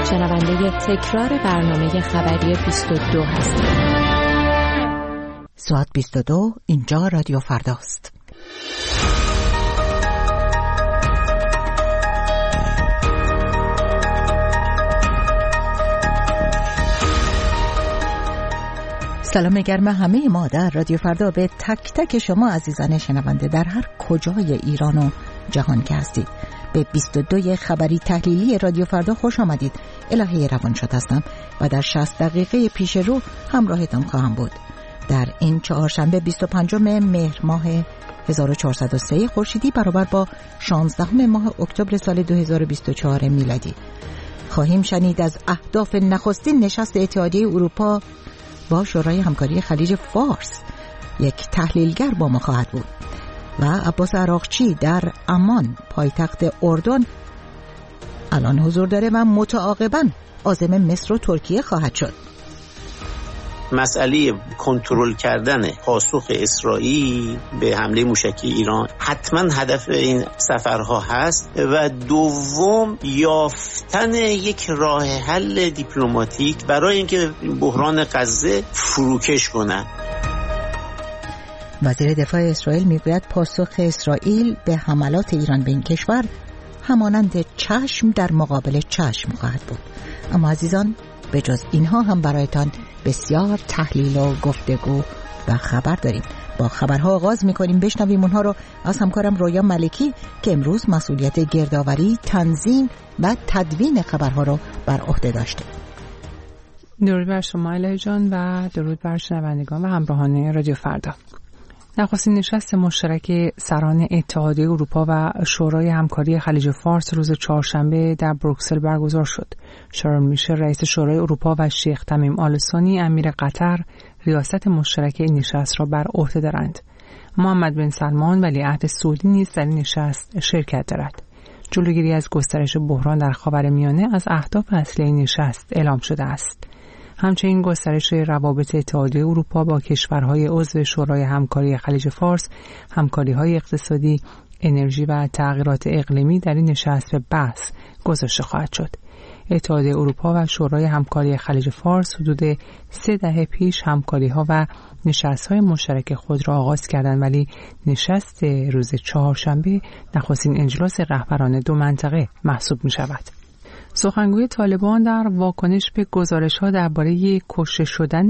شنونده تکرار برنامه خبری 22 هستید. ساعت 22 اینجا رادیو فرداست. سلام گرم همه ما در رادیو فردا به تک تک شما عزیزان شنونده در هر کجای ایران و جهان که هستید. به 22 خبری تحلیلی رادیو فردا خوش آمدید. الهه روانشاد هستم و در 60 دقیقه پیش رو همراهتان خواهم بود. در این چهارشنبه 25 مهر ماه 1403 خورشیدی برابر با 16 ماه اکتبر سال 2024 میلادی خواهیم شنید از اهداف نخستین نشست اتحادیه اروپا با شورای همکاری خلیج فارس. یک تحلیلگر با ما خواهد بود و عباس عراقچی در عمان پایتخت اردن الان حضور داره و متعاقباً عازم مصر و ترکیه خواهد شد. مسئله کنترل کردن پاسخ اسرائیل به حمله موشکی ایران حتما هدف این سفرها هست و دوم یافتن یک راه حل دیپلماتیک برای اینکه بحران غزه فروکش کنه. وزیر دفاع اسرائیل میگوید پاسخ اسرائیل به حملات ایران به این کشور همانند چشم در مقابل چشم خواهد بود. اما عزیزان به جز اینها هم برایتان بسیار تحلیل و گفتگو و خبر داریم. با خبرها آغاز میکنیم. بشنویم اونها رو از همکارم رویا ملکی که امروز مسئولیت گردآوری، تنظیم و تدوین خبرها رو بر عهده داشته. درود بر شما الهه جان و درود بر شنوندگان و همراهان رادیو فردا. نخستین نشست مشترک سران اتحادیه اروپا و شورای همکاری خلیج فارس روز چهارشنبه در بروکسل برگزار شد. شارل میشل رئیس شورای اروپا و شیخ تمیم آل ثانی امیر قطر ریاست مشترک این نشست را بر عهده دارند. محمد بن سلمان ولیعهد سعودی نیز در این نشست شرکت دارد. جلوگیری از گسترش بحران در خاورمیانه از اهداف اصلی این نشست اعلام شده است. همچنین گسترش روابط اتحادیه اروپا با کشورهای عضو شورای همکاری خلیج فارس، همکاری‌های اقتصادی، انرژی و تغییرات اقلیمی در این نشست به بحث گذاشته خواهد شد. اتحادیه اروپا و شورای همکاری خلیج فارس حدود 3 دهه پیش همکاری‌ها و نشست‌های مشترک خود را آغاز کردند، ولی نشست روز چهارشنبه نخستین اجلاس رهبران دو منطقه محسوب می‌شود. سخنگوی طالبان در واکنش به گزارش‌ها درباره کشته شدن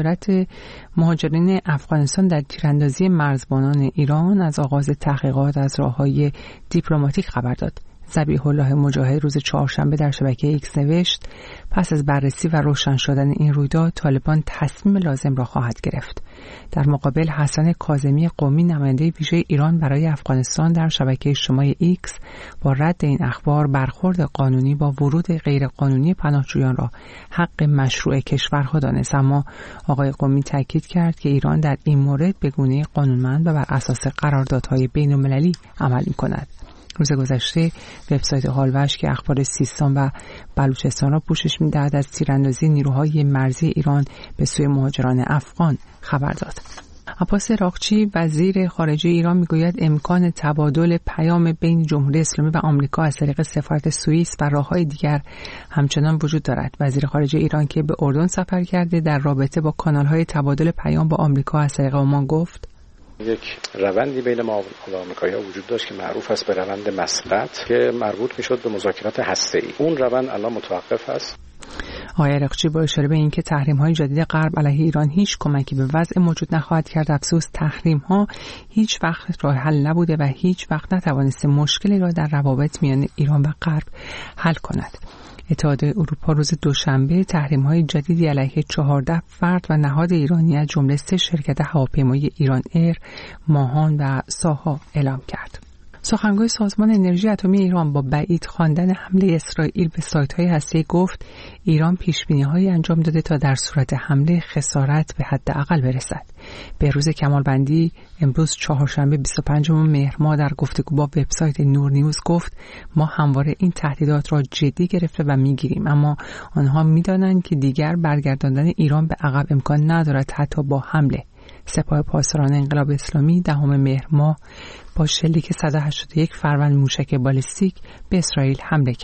مهاجرین افغانستان در تیراندازی مرزبانان ایران از آغاز تحقیقات از راه‌های دیپلماتیک خبر داد. ذبیح الله مجاهد روز چهارشنبه در شبکه ایکس نوشت پس از بررسی و روشن شدن این رویداد طالبان تصمیم لازم را خواهد گرفت. در مقابل حسن کاظمی قمی نماینده ویژه ایران برای افغانستان در شبکه اجتماعی ایکس با رد این اخبار برخورد قانونی با ورود غیرقانونی پناهجویان را حق مشروع کشورها دانست، اما آقای قمی تاکید کرد که ایران در این مورد به گونه قانونمند و بر اساس قراردادهای بین‌المللی عمل می‌کند. روز گذشته وبسایت هالوش که اخبار سیستان و بلوچستان را پوشش می‌دهد از تیراندازی نیروهای مرزی ایران به سوی مهاجران افغان خبر داد. عباس عراقچی وزیر خارجه ایران میگوید امکان تبادل پیام بین جمهوری اسلامی و آمریکا از طریق سفارت سوئیس و راه‌های دیگر همچنان وجود دارد. وزیر خارجه ایران که به اردن سفر کرده در رابطه با کانال‌های تبادل پیام با آمریکا از طریق عمان گفت یک روندی بین ما و آمریکایی‌ها وجود داشت که معروف است به روند مسقط که مربوط می‌شد به مذاکرات هسته‌ای. اون روند الان متوقف است. آقای عراقچی با اشاره به اینکه تحریم‌های جدید غرب علیه ایران هیچ کمکی به وضع موجود نخواهد کرد، افسوس تحریم‌ها هیچ وقت راه حل نبوده و هیچ وقت نتوانسته مشکلی را در روابط میان ایران و غرب حل کند. اتحادیه اروپا روز دوشنبه تحریم‌های جدیدی علیه 14 فرد و نهاد ایرانی از جمله 3 شرکت هواپیمایی ایران ایر، ماهان و ساها اعلام کرد. سخنگوی سازمان انرژی اتمی ایران با بعید خواندن حمله اسرائیل به سایت‌های هسته‌ای گفت ایران پیش‌بینی‌هایی انجام داده تا در صورت حمله خسارت به حداقل برسد. بهروز کمالبندی امروز چهارشنبه 25 مهر ماه در گفتگو با وبسایت نور نیوز گفت ما همواره این تهدیدات را جدی گرفته و می‌گیریم، اما آنها می‌دانند که دیگر برگرداندن ایران به عقب امکان ندارد حتی با حمله. سپاه پاسداران انقلاب اسلامی 10 مهر ماه با شلیک 181 فروند موشک بالستیک به اسرائیل حمله کرد.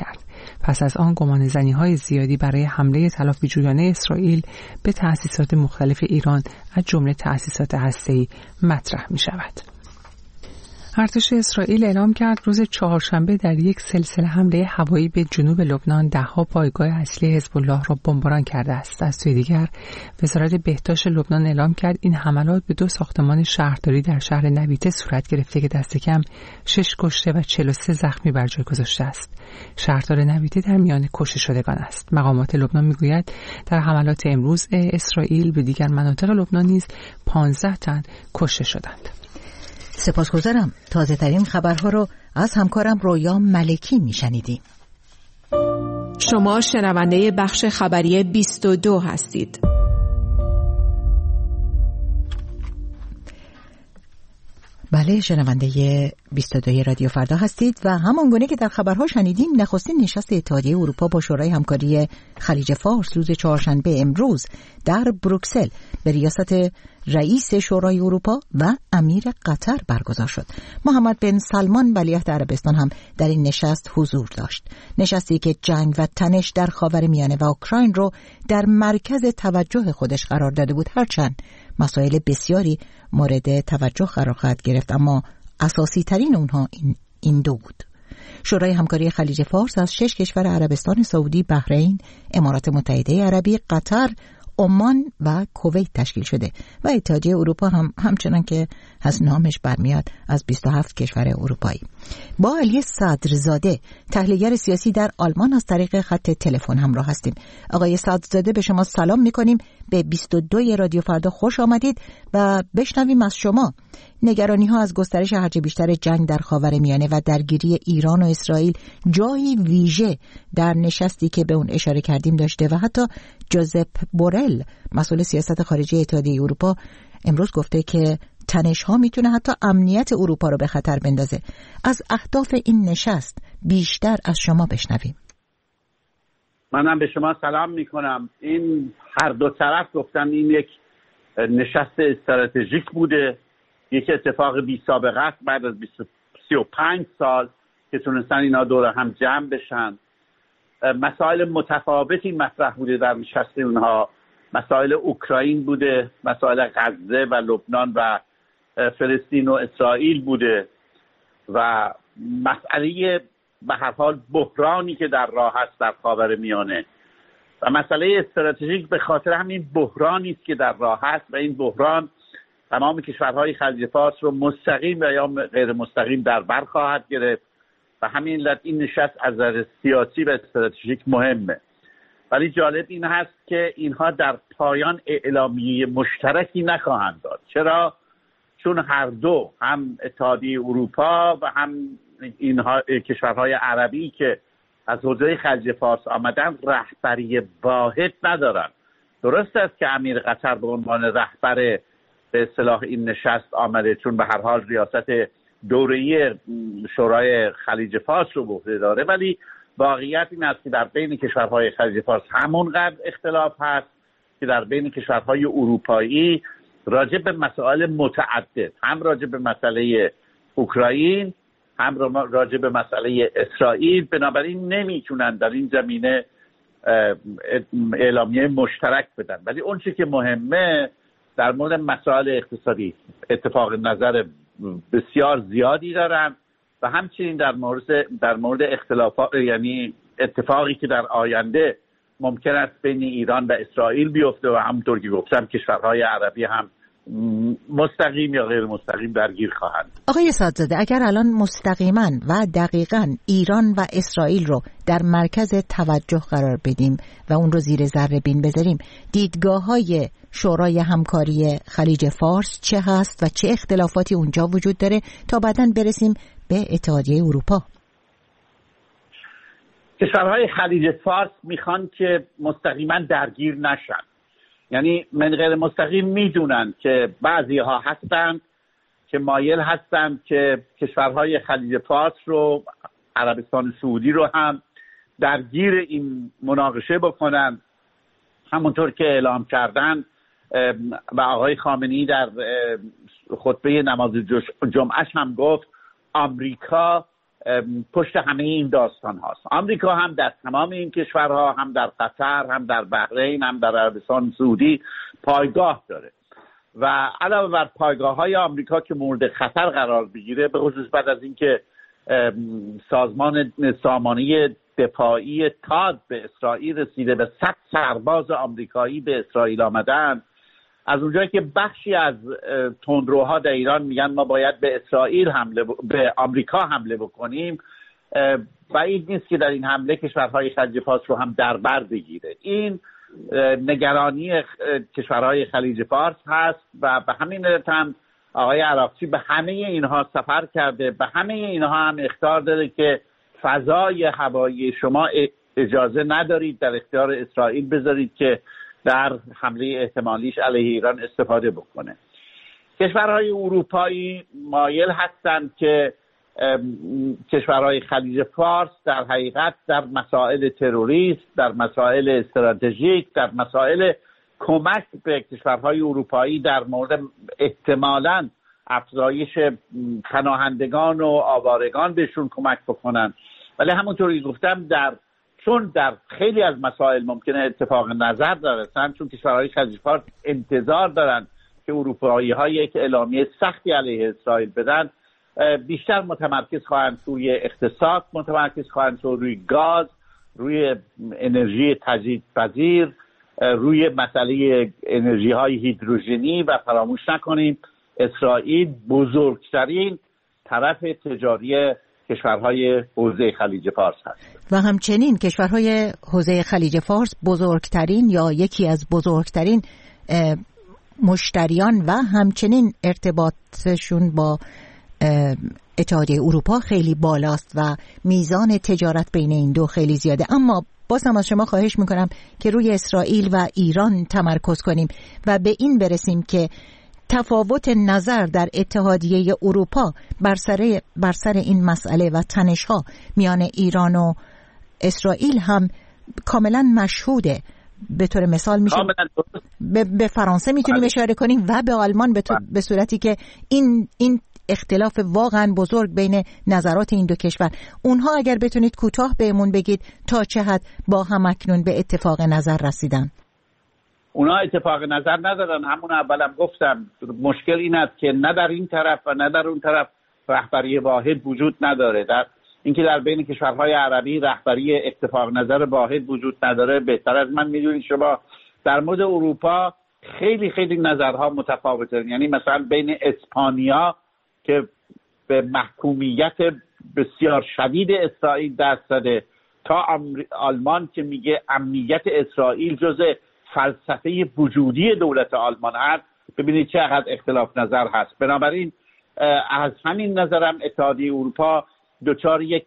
پس از آن گمانه‌زنی‌های زیادی برای حمله تلافی‌جویانه اسرائیل به تأسیسات مختلف ایران از جمله تأسیسات هسته‌ای مطرح می‌شود. ارتش اسرائیل اعلام کرد روز چهارشنبه در یک سلسله حمله هوایی به جنوب لبنان ده‌ها پایگاه اصلی حزب الله را بمباران کرده است. از سوی دیگر وزارت بهداشت لبنان اعلام کرد این حملات به 2 ساختمان شهرداری در شهر نبیته صورت گرفته که دست کم 6 کشته و 43 زخمی بر جای گذاشته است. شهردار نبیته در میان کشته شدگان است. مقامات لبنان میگوید در حملات امروز اسرائیل به دیگر مناطق لبنان نیز 15 تن کشته شدند. سپاسگزارم. تازه ترین خبرها رو از همکارم رویا ملکی میشنیدیم. شما شنونده بخش خبری 22 هستید. بله، شنونده 22 رادیو فردا هستید و همانگونه که در خبرها شنیدیم نخستین نشست اتحادیه اروپا با شورای همکاری خلیج فارس روز چهارشنبه امروز در بروکسل به ریاست رئیس شورای اروپا و امیر قطر برگزار شد. محمد بن سلمان ولیعهد عربستان هم در این نشست حضور داشت. نشستی که جنگ و تنش در خاورمیانه و اوکراین رو در مرکز توجه خودش قرار داده بود، هرچند مسائل بسیاری مورد توجه قرار خواهد گرفت، اما اساسی ترین اونها این دو بود. شورای همکاری خلیج فارس از 6 کشور عربستان سعودی، بحرین، امارات متحده عربی، قطر، عمان و کویت تشکیل شده و اتحادیه اروپا هم همچنان که از نامش برمیاد از 27 کشور اروپایی. با علی صدرزاده تحلیلگر سیاسی در آلمان از طریق خط تلفن همراه هستیم. آقای صدرزاده به شما سلام می‌کنیم. به 22 رادیو فردا خوش آمدید و بشنویم از شما نگرانی‌ها از گسترش هرچه بیشتر جنگ در خاورمیانه و درگیری ایران و اسرائیل جایی ویژه در نشستی که به اون اشاره کردیم داشته و حتی جوزپ بورل مسئول سیاست خارجی اتحادیه اروپا امروز گفته که تنش‌ها میتونه حتی امنیت اروپا رو به خطر بندازه. از اهداف این نشست بیشتر از شما بشنویم. منم به شما سلام میکنم. این هر دو طرف گفتن این یک نشست استراتژیک بوده، یک اتفاق بی سابقه است بعد از 35 سال که تونستن اینا دور هم جمع بشن. مسائل متفاوتی مطرح بوده در نشست اونها، مسائل اوکراین بوده، مسائل غزه و لبنان و فلسطین و اسرائیل بوده و مسئله به هر حال بحرانی که در راه است در خاورمیانه و مسئله استراتژیک به خاطر همین بحرانی است که در راه است و این بحران تمام کشورهای خلیج فارس رو مستقیم و یا غیر مستقیم در بر خواهد گرفت و همین علت این نشست از نظر سیاسی و استراتژیک مهمه. ولی جالب این هست که اینها در پایان اعلامیه مشترکی نخواهند داد. چرا؟ چون هر دو، هم اتحادیه اروپا و هم اینها کشورهای عربی که از حوزه خلیج فارس آمدن رهبری واحد ندارن. درست است که امیر قطر به عنوان رهبر به اصطلاح این نشست آمده، چون به هر حال ریاست دوره‌ای شورای خلیج فارس رو به عهده داره، ولی واقعیت این است که در بین کشورهای خلیج فارس همونقدر اختلاف هست که در بین کشورهای اروپایی راجع به مسائل متعدد، هم راجع به مسئله اوکراین، هم راجع به مسئله اسرائیل. بنابراین نمیتونن در این زمینه اعلامیه مشترک بدن. ولی اون چیزی که مهمه در مورد مسائل اقتصادی اتفاق نظر بسیار زیادی دارن و همچنین در مورد اختلافات، یعنی اتفاقی که در آینده ممکن است بین ایران و اسرائیل بیفته و همونطور که گفتم کشورهای عربی هم مستقیم یا غیر مستقیم درگیر خواهند. آقای صدرزاده، اگر الان مستقیما و دقیقاً ایران و اسرائیل رو در مرکز توجه قرار بدیم و اون رو زیر ذره بین بذاریم، دیدگاه‌های شورای همکاری خلیج فارس چه هست و چه اختلافاتی اونجا وجود داره تا بعداً برسیم به اتحادیه اروپا؟ کشورهای خلیج فارس میخوان که مستقیما درگیر نشن، یعنی من غیر مستقیم میدونن که بعضی ها هستن که مایل هستن که کشورهای خلیج فارس رو، عربستان سعودی رو هم درگیر این مناقشه بکنن. همونطور که اعلام کردن و آقای خامنه‌ای در خطبه نماز جمعهش هم گفت آمریکا پشت همه این داستان هاست. آمریکا هم در تمام این کشورها، هم در قطر، هم در بحرین، هم در عربستان سعودی پایگاه داره و علاوه بر پایگاه‌های آمریکا که مورد خطر قرار بگیره، به خصوص بعد از اینکه سازمان سامانه دفاعی تاد به اسرائیل رسیده و 100 سرباز آمریکایی به اسرائیل آمدن، از اونجایی که بخشی از تندروها در ایران میگن ما باید به به آمریکا حمله بکنیم، بعید نیست که در این حمله کشورهای خلیج فارس رو هم در بر بگیره. این نگرانی کشورهای خلیج فارس هست و به همین علت هم آقای عراقچی به همه اینها سفر کرده، به همه اینها هم اخطار داده که فضای هوایی شما اجازه ندارید در اختیار اسرائیل بذارید که در حمله احتمالیش علیه ایران استفاده بکنه. کشورهای اروپایی مایل هستند که کشورهای خلیج فارس در حقیقت در مسائل تروریست، در مسائل استراتژیک، در مسائل کمک به کشورهای اروپایی در مورد احتمالاً افزایش پناهندگان و آوارگان بهشون کمک بکنن. ولی همونطوری گفتم چون در خیلی از مسائل ممکنه اتفاق نظر برسن، چون کشورهای خلیج فارس انتظار دارن که اروپایی‌ها یک اعلامیه سختی علیه اسرائیل بدن، بیشتر متمرکز خواهند روی اقتصاد، متمرکز خواهند روی گاز، روی انرژی تجدیدپذیر، روی مسئله انرژی های هیدروژنی و فراموش نکنیم اسرائیل بزرگترین طرف تجاری کشورهای حوزه خلیج فارس هست و همچنین کشورهای حوزه خلیج فارس بزرگترین یا یکی از بزرگترین مشتریان و همچنین ارتباطشون با اتحادیه اروپا خیلی بالاست و میزان تجارت بین این دو خیلی زیاده. اما باز هم از شما خواهش میکنم که روی اسرائیل و ایران تمرکز کنیم و به این برسیم که تفاوت نظر در اتحادیه اروپا بر سر این مسئله و تنش‌ها میان ایران و اسرائیل هم کاملا مشهوده. به طور مثال میشه به فرانسه میتونیم اشاره کنیم و به آلمان به صورتی که این اختلاف واقعا بزرگ بین نظرات این دو کشور. اونها اگر بتونید کوتاه بهمون بگید تا چه حد با هم اکنون به اتفاق نظر رسیدن؟ اونها اتفاق نظر ندارن. همون اولم گفتم مشکل این است که نه در این طرف و نه در اون طرف رهبری واحد وجود نداره. در اینکه در بین کشورهای عربی رهبری اتفاق نظر واحد وجود نداره بهتر از من میدونید شما. در مورد اروپا خیلی خیلی نظرها متفاوته. یعنی مثلا بین اسپانیا که به محکومیت بسیار شدید اسرائیل دست زده تا آلمان که میگه امنیت اسرائیل جزء فلسفه وجودی دولت آلمان هست، ببینید چقدر اختلاف نظر هست. بنابراین از همین نظرم اتحادیه اروپا دچار یک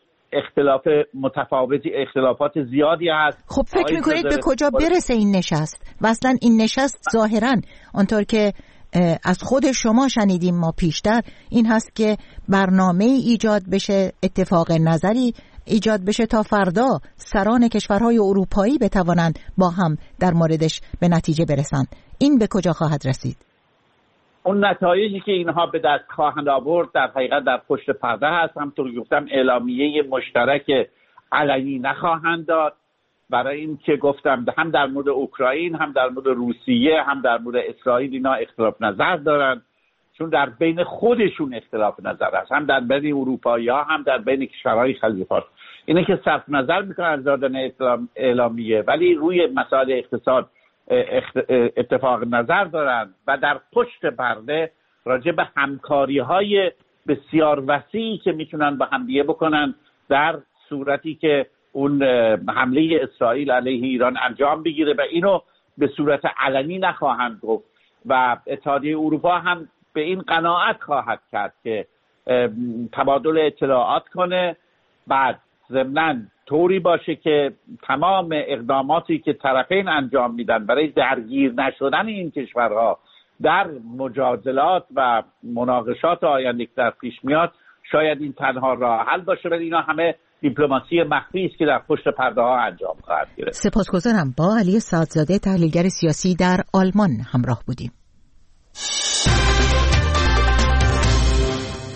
اختلافات زیادی هست. خب فکر میکنید به کجا برسه این نشست؟ و اصلا این نشست ظاهراً آنطور که از خود شما شنیدیم ما پیشتر این هست که برنامه ایجاد بشه، اتفاق نظری ایجاد بشه تا فردا سران کشورهای اروپایی بتوانند با هم در موردش به نتیجه برسند. این به کجا خواهد رسید؟ اون نتایجی که اینها به دست خواهند آورد در حقیقت در پشت پرده هست. همونطور که گفتم اعلامیه مشترک علنی نخواهند داد، برای این که گفتم هم در مورد اوکراین، هم در مورد روسیه، هم در مورد اسرائیل اینا اختلاف نظر دارن، چون در بین خودشون اختلاف نظر هست، هم در بین اروپایی‌ها هم در بین کشورهای خلیج فارس. اینه که صرف نظر میکنن از دادن اعلامیه، ولی روی مسائل اقتصاد اتفاق نظر دارن و در پشت پرده راجع به همکاری‌های بسیار وسیعی که میتونن با هم دیگه بکنن در صورتی که اون حمله اسرائیل علیه ایران انجام بگیره و اینو به صورت علنی نخواهند گفت و اتحادیه اروپا هم به این قناعت خواهد کرد که تبادل اطلاعات کنه، بعد ضمناً طوری باشه که تمام اقداماتی که طرفین انجام میدن برای درگیر نشدن این کشورها در مجادلات و مناقشات آینده در پیش میاد شاید این تنها راه حل باشه، ولی اینا همه دیپلماسی مخفی است که در پشت پرده ها انجام خواهد گرفت. سپاسگزارم. با علی سعدزاده تحلیلگر سیاسی در آلمان همراه بودیم.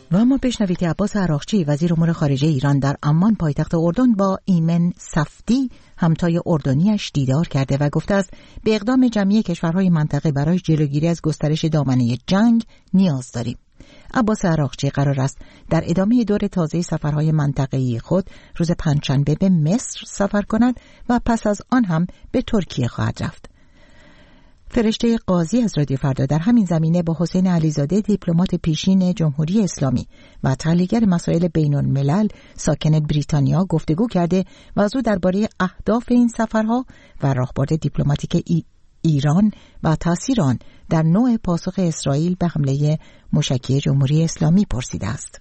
و اما بشنوید عباس عراقچی وزیر امور خارجه ایران در عمان پایتخت اردن با ایمن صفدی همتای اردنیش دیدار کرده و گفته است به اقدام جمعی کشورهای منطقه برای جلوگیری از گسترش دامنه جنگ نیاز داریم. عباس عراقچی قرار است در ادامه دور تازه سفرهای منطقه‌ای خود روز پنجشنبه به مصر سفر کند و پس از آن هم به ترکیه خواهد رفت. فرشته قاضی از رادیو فردا در همین زمینه با حسین علیزاده دیپلمات پیشین جمهوری اسلامی و تحلیلگر مسائل بین الملل ساکن بریتانیا گفتگو کرده و از او درباره اهداف این سفرها و راهبرد دیپلماتیک ایران و تاثیر آن در نوع پاسخ اسرائیل به حمله موشکی جمهوری اسلامی پرسیده است.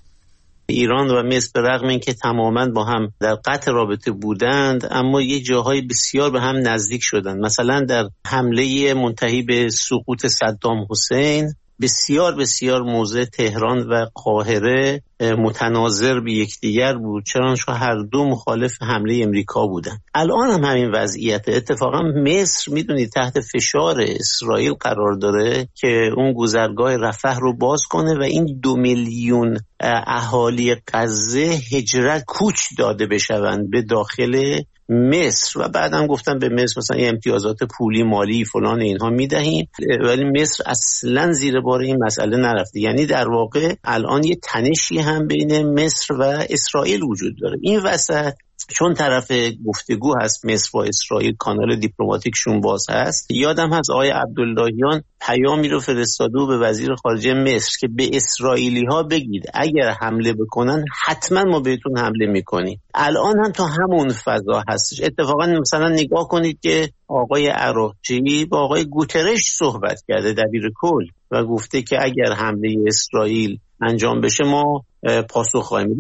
ایران و مصر به رغم اینکه تماما با هم در قطع رابطه بودند، اما یه جاهای بسیار به هم نزدیک شدند. مثلا در حمله منتهی به سقوط صدام حسین بسیار موضع تهران و قاهره متناظر به یکدیگر بود، چنانچه هر دو مخالف حمله امریکا بودند. الان هم همین وضعیت. اتفاقا مصر میدونید تحت فشار اسرائیل قرار داره که اون گذرگاه رفح رو باز کنه و این 2 میلیون اهالی غزه هجرت کوچ داده بشوند به داخل مصر و بعدم گفتن به مصر مثلا امتیازات پولی مالی فلان اینها میدهیم، ولی مصر اصلا زیر بار این مسئله نرفته. یعنی در واقع الان یه تنشی هم بین مصر و اسرائیل وجود داره. این وسط چون طرف گفتگو هست مصر با اسرائیل، کانال دیپلماتیکشون باز هست، یادم هست آقای عبداللهیان پیامی رو فرستاده به وزیر خارجه مصر که به اسرائیلی ها بگید اگر حمله بکنن حتما ما بهتون حمله میکنیم. الان هم تو همون فضا هستش. اتفاقا مثلا نگاه کنید که آقای عراقچی با آقای گوترش صحبت کرده، دبیر کل، و گفته که اگر حمله اسرائیل انجام بشه ما پاسخ خواهیم.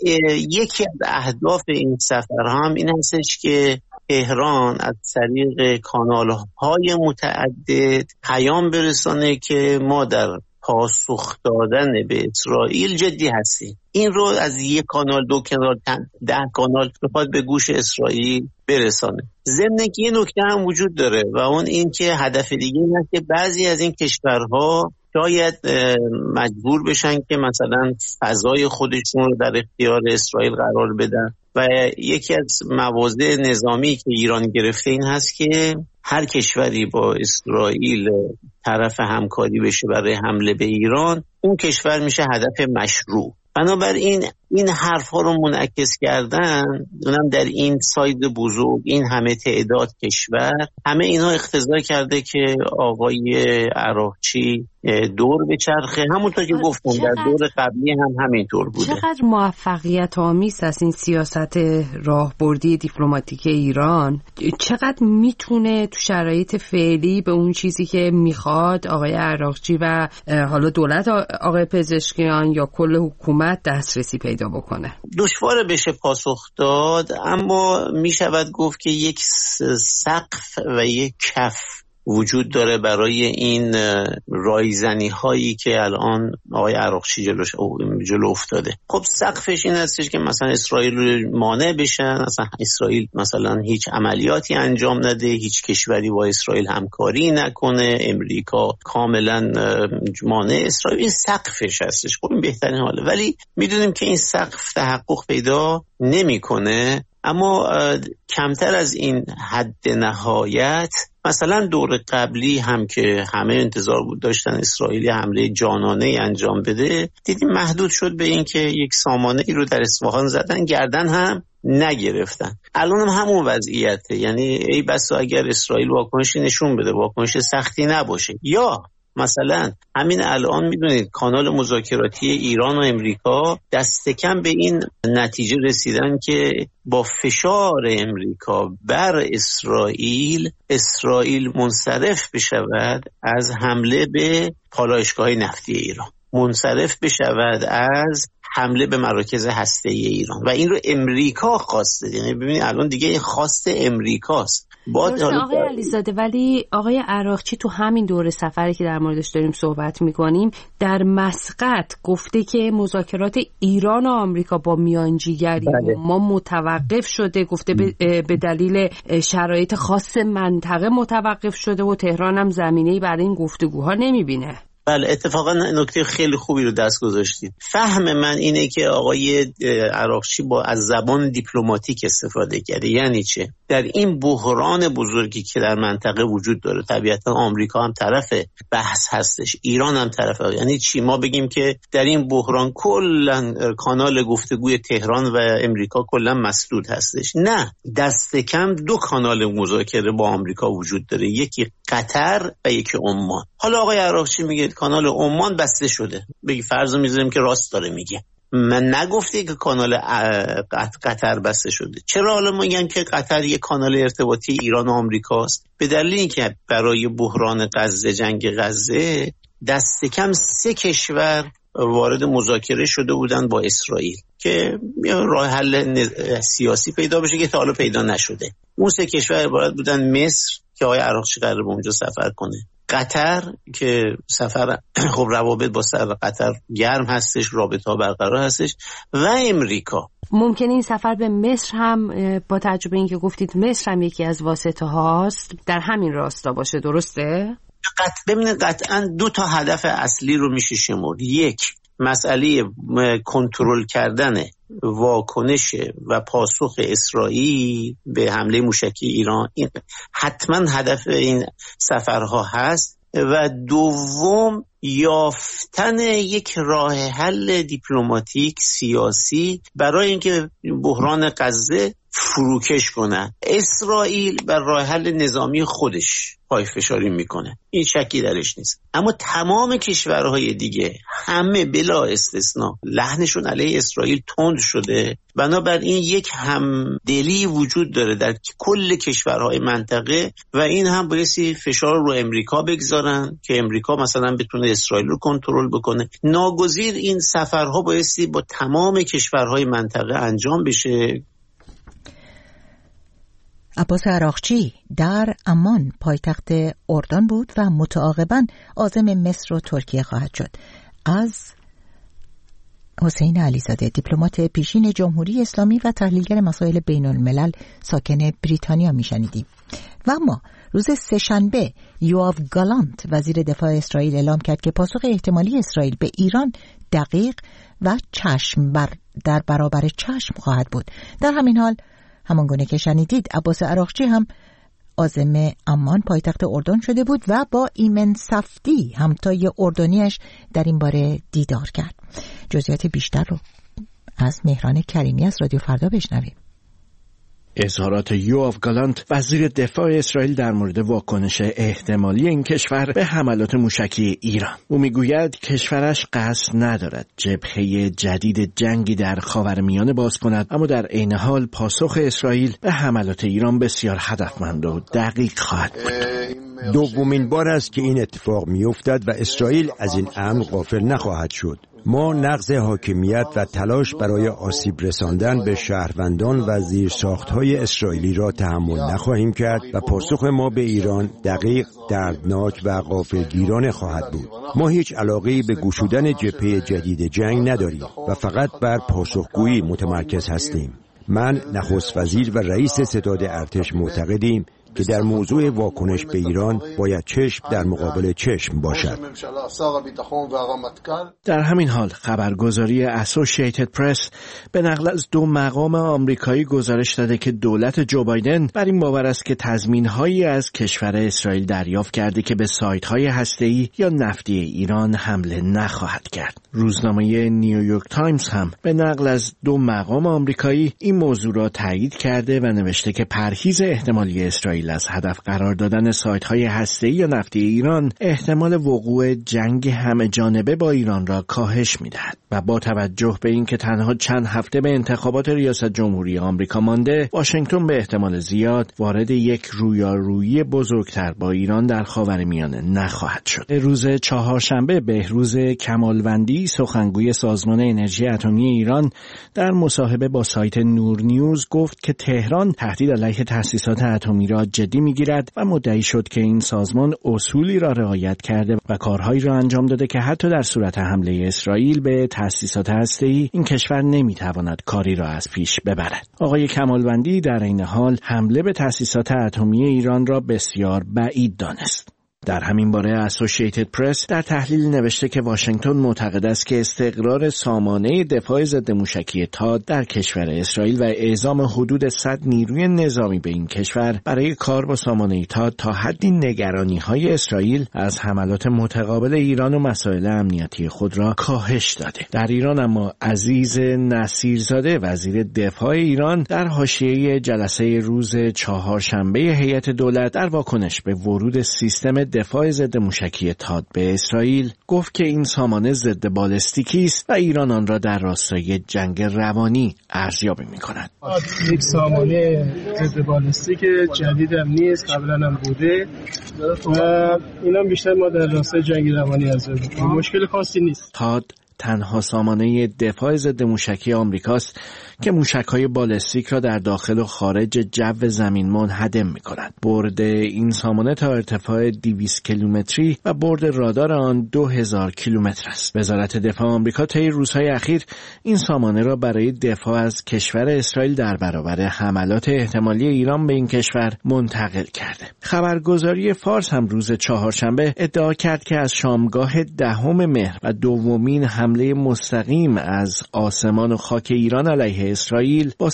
یکی از اهداف این سفر هم این هستش که تهران از طریق کانال‌های متعدد پیام برسانه که ما در پاسخ دادن به اسرائیل جدی هستیم. این رو از یک کانال، 2 کانال، 10 کانال بخواد به گوش اسرائیل برسانه. ضمن اینکه یه نکته هم وجود داره و اون این که هدف دیگه اینه که بعضی از این کشورها شاید مجبور بشن که مثلا فضای خودشون رو در اختیار اسرائیل قرار بدن و یکی از مواضع نظامی که ایران گرفته این هست که هر کشوری با اسرائیل طرف همکاری بشه برای حمله به ایران، اون کشور میشه هدف مشروع. بنابراین این حرف ها رو منعکس کردن، اونم در این ساید بزرگ، این همه تعداد کشور، همه اینا اقتضا کرده که آقای عراقچی دور بچرخه. همونطور که گفتم در دور قبلی هم همینطور بوده. چقدر موفقیت آمیز است این سیاست راهبردی دیپلماتیک ایران؟ چقدر میتونه تو شرایط فعلی به اون چیزی که میخواد آقای عراقچی و حالا دولت آقای پزشکیان یا کل حکومت دسترسی پیدا بکنه؟ دشواره بشه پاسخ داد، اما میشود گفت که یک سقف و یک کف وجود داره برای این رایزنی هایی که الان آقای عراقچی جلو افتاده. خب سقفش این هستش که مثلا اسرائیل مانع بشن، مثلا اسرائیل مثلا هیچ عملیاتی انجام نده، هیچ کشوری با اسرائیل همکاری نکنه، امریکا کاملا مانع اسرائیل. این سقفش هستش. خب این بهترین حاله، ولی میدونیم که این سقف تحقق پیدا نمیکنه. اما کمتر از این حد نهایت، مثلا دور قبلی هم که همه انتظار بود داشتن اسرائیل حمله جانانه انجام بده، دیدیم محدود شد به این که یک سامانه ای رو در اصفهان زدن، گردن هم نگرفتن. الان هم همون وضعیته. یعنی ای بسا اگر اسرائیل واکنشی نشون بده، واکنش سختی نباشه. یا مثلا همین الان میدونید کانال مذاکراتی ایران و امریکا دست کم به این نتیجه رسیدن که با فشار امریکا بر اسرائیل منصرف بشود از حمله به پالایشگاه نفتی ایران، منصرف بشود از حمله به مراکز هسته‌ای ایران، و این رو امریکا خواسته. یعنی ببینید الان دیگه خواست امریکاست. آقای علیزاده، ولی آقای عراقچی تو همین دوره سفری که در موردش داریم صحبت میکنیم در مسقط گفته که مذاکرات ایران و آمریکا با میانجیگری ما متوقف شده، گفته به دلیل شرایط خاص منطقه متوقف شده و تهران هم زمینه‌ای برای این گفتگوها نمیبینه. بله، اتفاقا نکته خیلی خوبی رو دست گذاشتید. فهم من اینه که آقای عراقچی از زبان دیپلماتیک استفاده کرده. یعنی چه؟ در این بحران بزرگی که در منطقه وجود داره، طبیعتا آمریکا هم طرف بحث هستش، ایران هم طرفه. یعنی چی؟ ما بگیم که در این بحران کلا کانال گفتگوی تهران و امریکا کلا مسدود هستش. نه، دست کم 2 کانال مذاکره با آمریکا وجود داره، یکی قطر و یکی عمان. حالا آقای عراقچی میگه کانال عمان بسته شده. بگی فرض میذاریم که راست داره میگه. من نگفتی که کانال قطر بسته شده. چرا حالا میگن که قطر یک کانال ارتباطی ایران و آمریکاست؟ به دلیل اینکه برای بحران غزه، جنگ غزه، دست کم 3 کشور وارد مذاکره شده بودن با اسرائیل که راه حل سیاسی پیدا بشه که تا حالا پیدا نشده. اون 3 کشور عبارت بودن مصر که آقای عراقچی قراره به اونجا سفر کنه، قطر که سفر خب روابط با قطر گرم هستش، رابطه ها برقرار هستش، و امریکا. ممکنه این سفر به مصر هم با توجه به اینکه گفتید مصر هم یکی از واسطه هاست در همین راستا باشه، درسته؟ ببینید قطعا 2 تا هدف اصلی رو میشه شمرد. یک، مسئله کنترل کردن واکنش و پاسخ اسرائیل به حمله موشکی ایران، این حتما هدف این سفرها هست. و دوم، یافتن یک راه حل دیپلماتیک سیاسی برای اینکه بحران غزه فروکش کنه. اسرائیل بر راه حل نظامی خودش پایه‌فشاری میکنه، این شکی درش نیست، اما تمام کشورهای دیگه همه بلا استثنا لحنشون علیه اسرائیل تند شده. بنابراین یک همدلی وجود داره در کل کشورهای منطقه و این هم بایستی فشار رو امریکا بگذارن که امریکا مثلا بتونه اسرائیل رو کنترل بکنه. ناگزیر این سفرها بایستی با تمام کشورهای منطقه انجام بشه. عباس عراقچی در عمان پایتخت اردن بود و متعاقباً عازم مصر و ترکیه خواهد شد. از حسین علیزاده، دیپلمات پیشین جمهوری اسلامی و تحلیلگر مسائل بین الملل ساکن بریتانیا میشنیدیم. و اما روز سه‌شنبه یوآف گالانت وزیر دفاع اسرائیل اعلام کرد که پاسخ احتمالی اسرائیل به ایران دقیق و در برابر چشم خواهد بود. در همین حال همانگونه که شنیدید عباس عراقچی هم عازم عمان پایتخت اردن شده بود و با ایمن صفدی همتای اردنیش در این باره دیدار کرد. جزئیات بیشتر رو از مهران کریمی از رادیو فردا بشنویم. اظهارات یوآف گالانت وزیر دفاع اسرائیل در مورد واکنش احتمالی این کشور به حملات موشکی ایران. او میگوید کشورش قصد ندارد جبهه جدید جنگی در خاورمیانه باز کند، اما در عین حال پاسخ اسرائیل به حملات ایران بسیار هدفمند و دقیق خواهد بود. دومین بار است که این اتفاق میافتد و اسرائیل از این امر غافل نخواهد شد. ما نقض حاکمیت و تلاش برای آسیب رساندن به شهروندان و زیرساخت‌های اسرائیلی را تحمل نخواهیم کرد و پاسخ ما به ایران دقیق، دردناک و غافلگیرانه خواهد بود. ما هیچ علاقه‌ای به گشودن جبهه جدید جنگ نداریم و فقط بر پاسخگویی متمرکز هستیم. من، نخست وزیر و رئیس ستاد ارتش معتقدیم که در موضوع واکنش به ایران باید چشم در مقابل چشم باشد. در همین حال خبرگزاری اسوسییتد پرس به نقل از 2 مقام آمریکایی گزارش داده که دولت جو بایدن بر این باور است که تضمین‌هایی از کشور اسرائیل دریافت کرده که به سایت‌های هسته‌ای یا نفتی ایران حمله نخواهد کرد. روزنامه نیویورک تایمز هم به نقل از 2 مقام آمریکایی این موضوع را تایید کرده و نوشته که پرهیز احتمالی اسرائیل از هدف قرار دادن سایت‌های هسته‌ای یا نفتی ایران احتمال وقوع جنگ همه جانبه با ایران را کاهش می‌دهد و با توجه به اینکه تنها چند هفته به انتخابات ریاست جمهوری آمریکا مانده، واشنگتن به احتمال زیاد وارد یک رویارویی بزرگتر با ایران در خاورمیانه نخواهد شد. روز چهارشنبه بهروز کمالوندی، سخنگوی سازمان انرژی اتمی ایران، در مصاحبه با سایت نور نیوز گفت که تهران تهدید علیه تأسیسات اتمی را جدی می‌گیرد و مدعی شد که این سازمان اصولی را رعایت کرده و کارهایی را انجام داده که حتی در صورت حمله اسرائیل به تأسیسات هسته‌ای این کشور نمی‌تواند کاری را از پیش ببرد. آقای کمالوندی در این حال حمله به تأسیسات اتمی ایران را بسیار بعید دانست. در همین باره اسوسییتد پرس در تحلیل نوشته که واشنگتن معتقد است که استقرار سامانه دفاع ضد موشکی تاد در کشور اسرائیل و اعزام حدود 100 نیروی نظامی به این کشور برای کار با سامانه تاد تا حدی نگرانی‌های اسرائیل از حملات متقابل ایران و مسائل امنیتی خود را کاهش داده. در ایران اما عزیز نصیرزاده وزیر دفاع ایران در حاشیه جلسه روز چهارشنبه هیئت دولت در واکنش به ورود سیستم دفاع ضد موشکی تاد به اسرائیل گفت که این سامانه ضد بالستیکی است و ایران آن را در راستای جنگ روانی ارزیابی می‌کند. یک سامانه ضد بالستیک جدید هم نیست، قبلا هم بوده و اینا بیشتر ما در راستای جنگ روانی ارزیابی می‌کنیم. مشکل خاصی نیست. تاد تنها سامانه دفاع ضد موشکی آمریکاست که موشک‌های بالستیک را در داخل و خارج جو زمین منهدم می‌کند. برد این سامانه تا ارتفاع 200 کیلومتری و برد رادار آن 2000 کیلومتر است. وزارت دفاع آمریکا طی روزهای اخیر این سامانه را برای دفاع از کشور اسرائیل در برابر حملات احتمالی ایران به این کشور منتقل کرده. خبرگزاری فارس هم روز چهارشنبه ادعا کرد که از شامگاه 10 مهر و دومین حمله مستقیم از آسمان و خاک ایران علیه اسرائیل با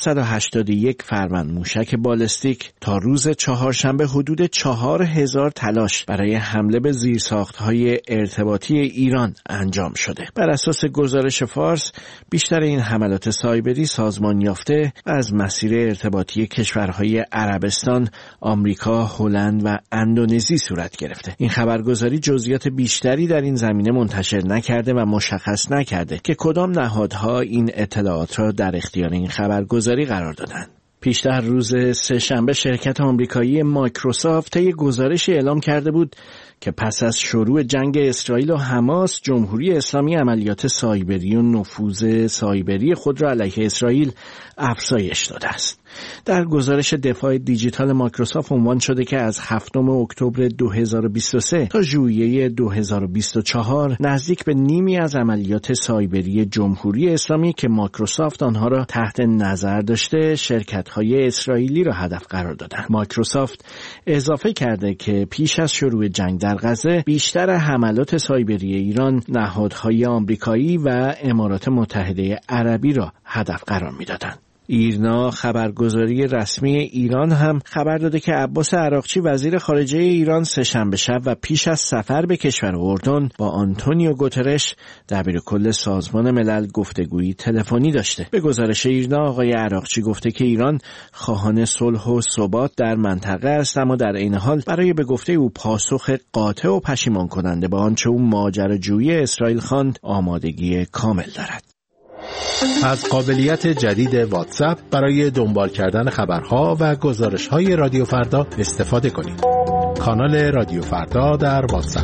181 فرمند موشک بالستیک تا روز چهارشنبه حدود 4000 تلاش برای حمله به زیرساخت‌های ارتباطی ایران انجام شده. بر اساس گزارش فارس بیشتر این حملات سایبری سازمان یافته و از مسیر ارتباطی کشورهای عربستان، آمریکا، هلند و اندونزی صورت گرفته. این خبرگزاری جزئیات بیشتری در این زمینه منتشر نکرده و مشخص نکرده که کدام نهادها این اطلاعات را در اختیار این خبرگزاری قرار دادند. پیشتر روز سه‌شنبه شرکت آمریکایی مایکروسافت طی گزارشی اعلام کرده بود که پس از شروع جنگ اسرائیل و حماس، جمهوری اسلامی عملیات سایبری و نفوذ سایبری خود را علیه اسرائیل افزایش داده است. در گزارش دفاع دیجیتال مایکروسافت عنوان شده که از 7 اکتبر 2023 تا ژوئیه 2024 نزدیک به نیمی از عملیات سایبری جمهوری اسلامی که مایکروسافت آنها را تحت نظر داشته، شرکت‌های اسرائیلی را هدف قرار دادند. مایکروسافت اضافه کرده که پیش از شروع جنگ در غزه بیشتر حملات سایبری ایران نهادهای آمریکایی و امارات متحده عربی را هدف قرار می‌دادند. ایرنا خبرگزاری رسمی ایران هم خبر داده که عباس عراقچی وزیر خارجه ایران سه‌شنبه شب و پیش از سفر به کشور اردن با آنتونیو گوترش دبیرکل سازمان ملل گفتگویی تلفنی داشته. به گزارش ایرنا آقای عراقچی گفته که ایران خواهان صلح و ثبات در منطقه است، اما در عین حال برای به گفته او پاسخ قاطع و پشیمان کننده به آنچه او ماجراجویی اسرائیل خواند آمادگی کامل دارد. از قابلیت جدید واتساپ برای دنبال کردن خبرها و گزارش‌های رادیو فردا استفاده کنید. کانال رادیو فردا در واتساپ.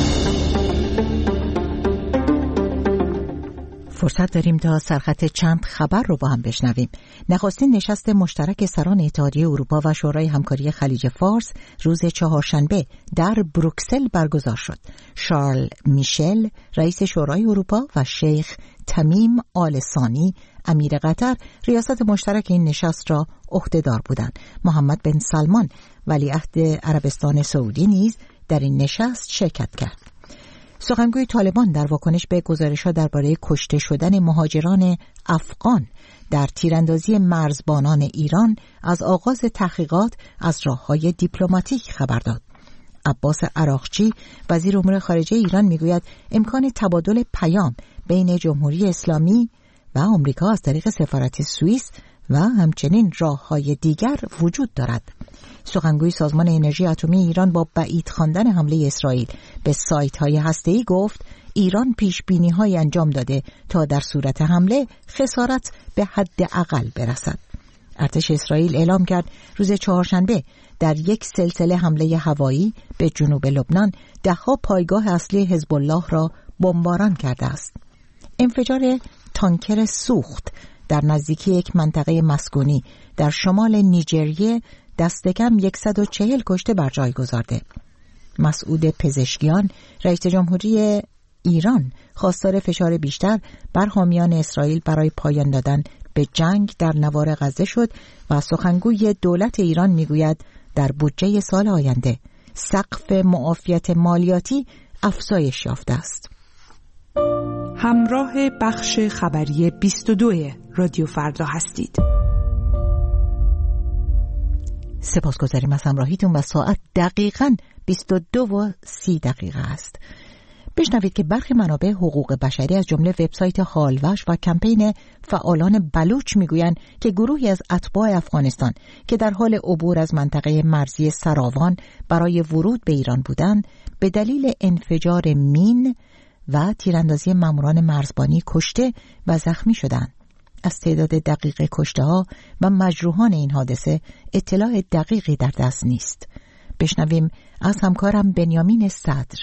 فرصت داریم تا سرخط چند خبر رو با هم بشنویم. نخستین نشست مشترک سران اتحادیه اروپا و شورای همکاری خلیج فارس روز چهارشنبه در بروکسل برگزار شد. شارل میشل رئیس شورای اروپا و شیخ تمیم آل ثانی امیر قطر ریاست مشترک این نشست را عهده‌دار بودند. محمد بن سلمان ولیعهد عربستان سعودی نیز در این نشست شرکت کرد. سخنگوی طالبان در واکنش به گزارش‌ها درباره کشته شدن مهاجران افغان در تیراندازی مرزبانان ایران از آغاز تحقیقات از راه‌های دیپلماتیک خبر داد. عباس عراقچی وزیر امور خارجه ایران میگوید امکان تبادل پیام بین جمهوری اسلامی و آمریکا از طریق سفارت سوئیس و همچنین راه‌های دیگر وجود دارد. سخنگوی سازمان انرژی اتمی ایران با بعید خواندن حمله اسرائیل به سایت‌های هسته‌ای گفت ایران پیش‌بینی‌های انجام داده تا در صورت حمله خسارت به حداقل برسد. ارتش اسرائیل اعلام کرد روز چهارشنبه در یک سلسله حمله هوایی به جنوب لبنان ده‌ها پایگاه اصلی حزب الله را بمباران کرده است. انفجار تانکر سوخت در نزدیکی یک منطقه مسکونی در شمال نیجریه دست کم 140 کشته بر جای گذارده. مسعود پزشکیان رئیس جمهوری ایران خواستار فشار بیشتر بر حامیان اسرائیل برای پایان دادن به جنگ در نوار غزه شد و سخنگوی دولت ایران میگوید در بودجه سال آینده سقف معافیت مالیاتی افزایش یافته است. همراه بخش خبری 22 رادیو فردا هستید. سپاسگزاریم از همراهیتون و ساعت دقیقاً 22:30 است. بشنوید که برخی منابع حقوق بشری از جمله وبسایت هالوش و کمپین فعالان بلوچ میگویند که گروهی از اتباع افغانستان که در حال عبور از منطقه مرزی سراوان برای ورود به ایران بودند به دلیل انفجار مین و تیراندازی ماموران مرزبانی کشته و زخمی شدند. از تعداد دقیق کشته‌ها و مجروحان این حادثه اطلاع دقیقی در دست نیست. بشنویم از همکارم بنیامین صدر.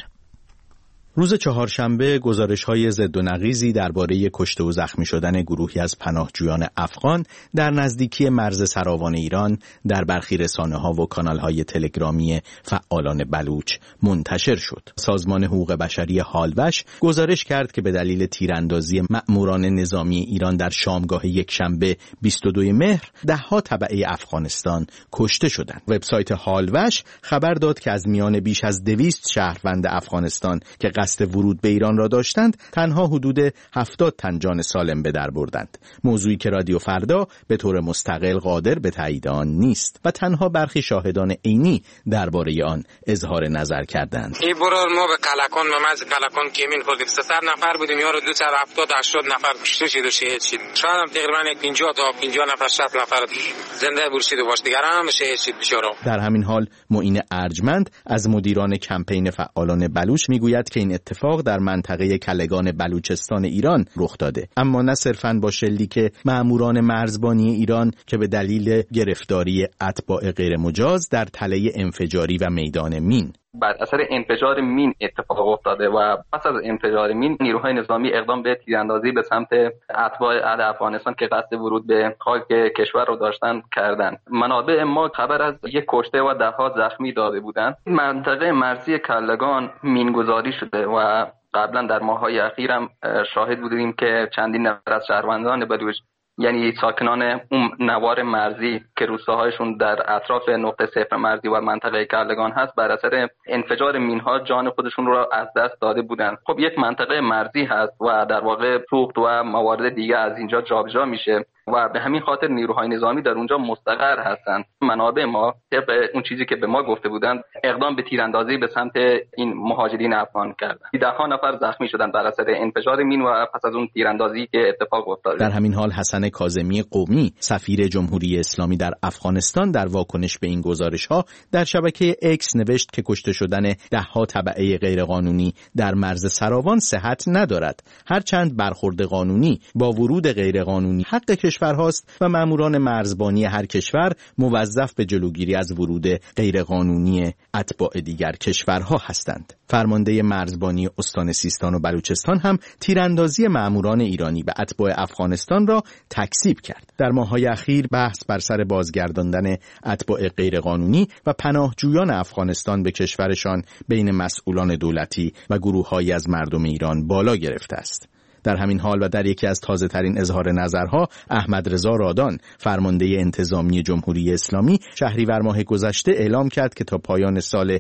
روز چهارشنبه گزارش‌های ضد و نقیضی درباره کشته و زخمی شدن گروهی از پناهجویان افغان در نزدیکی مرز سراوان ایران در برخی رسانه‌ها و کانال‌های تلگرامی فعالان بلوچ منتشر شد. سازمان حقوق بشری هالوش گزارش کرد که به دلیل تیراندازی مأموران نظامی ایران در شامگاه یکشنبه 22 مهر ده‌ها تبعه افغانستان کشته شدند. وبسایت هالوش خبر داد که از میان بیش از 200 شهروند افغانستان که قصد ورود به ایران را داشتند تنها حدود 70 تن جان سالم به در بردند. موضوعی که رادیو فردا به طور مستقل قادر به تایید آن نیست و تنها برخی شاهدان عینی درباره آن اظهار نظر کردند. این برار ما به قلقان ممز قلقان کمین خودیم 300 نفر بودیم، یارو 270-80 نفر کشته شد و شهید شد. شاید هم تقریبا 50 تا 50 نفر 60 نفر زنده برشید و باش دیگر هم شهید شد بیچاره. در همین حال معین ارجمند از مدیران کمپین فعالان بلوچ میگوید که این اتفاق در منطقه کلگان بلوچستان ایران رخ داده، اما نه صرفاً با شلیک مأموران مرزبانی ایران که به دلیل گرفتاری اتباع غیر مجاز در تله انفجاری و میدان مین. بعد اثر انفجار مین اتفاق افتاده و پس از انفجار مین نیروهای نظامی اقدام به تیراندازی به سمت اتباع افغانستان که قصد ورود به خاک کشور رو داشتن کردند. منابع ما خبر از یک کشته و ده‌ها زخمی داده بودند. منطقه مرزی کلگان مینگذاری شده و قبلا در ماه‌های اخیر هم شاهد بودیم که چندین نفر از شهروندان بلوچ یعنی ساکنان اون نوار مرزی که روستاهایشون در اطراف نقطه صفر مرزی و منطقه کلگان هست بر اثر انفجار مینها جان خودشون رو از دست داده بودن. خب یک منطقه مرزی هست و در واقع سوخت و موارد دیگه از اینجا جابجا میشه و به همین خاطر نیروهای نظامی در اونجا مستقر هستند. منابع ما طبق اون چیزی که به ما گفته بودند اقدام به تیراندازی به سمت این مهاجرین افغان کردند. 10 نفر زخمی شدند بر اثر انفجار مین و پس از اون تیراندازی که اتفاق افتاد. در همین حال حسن کاظمی قومی سفیر جمهوری اسلامی در افغانستان در واکنش به این گزارش‌ها در شبکه اکس نوشت که کشته شدن 10 تبعه غیرقانونی در مرز سراوان صحت ندارد، هرچند برخورد قانونی با ورود غیرقانونی حق کشورهاست و ماموران مرزبانی هر کشور موظف به جلوگیری از ورود غیرقانونی اتباع دیگر کشورها هستند. فرمانده مرزبانی استان سیستان و بلوچستان هم تیراندازی ماموران ایرانی به اتباع افغانستان را تکذیب کرد. در ماه‌های اخیر بحث بر سر بازگرداندن اتباع غیرقانونی و پناهجویان افغانستان به کشورشان بین مسئولان دولتی و گروه‌هایی از مردم ایران بالا گرفته است. در همین حال و در یکی از تازه‌ترین اظهار نظرها احمد رضا رادان فرمانده انتظامی جمهوری اسلامی شهریور ماه گذشته اعلام کرد که تا پایان سال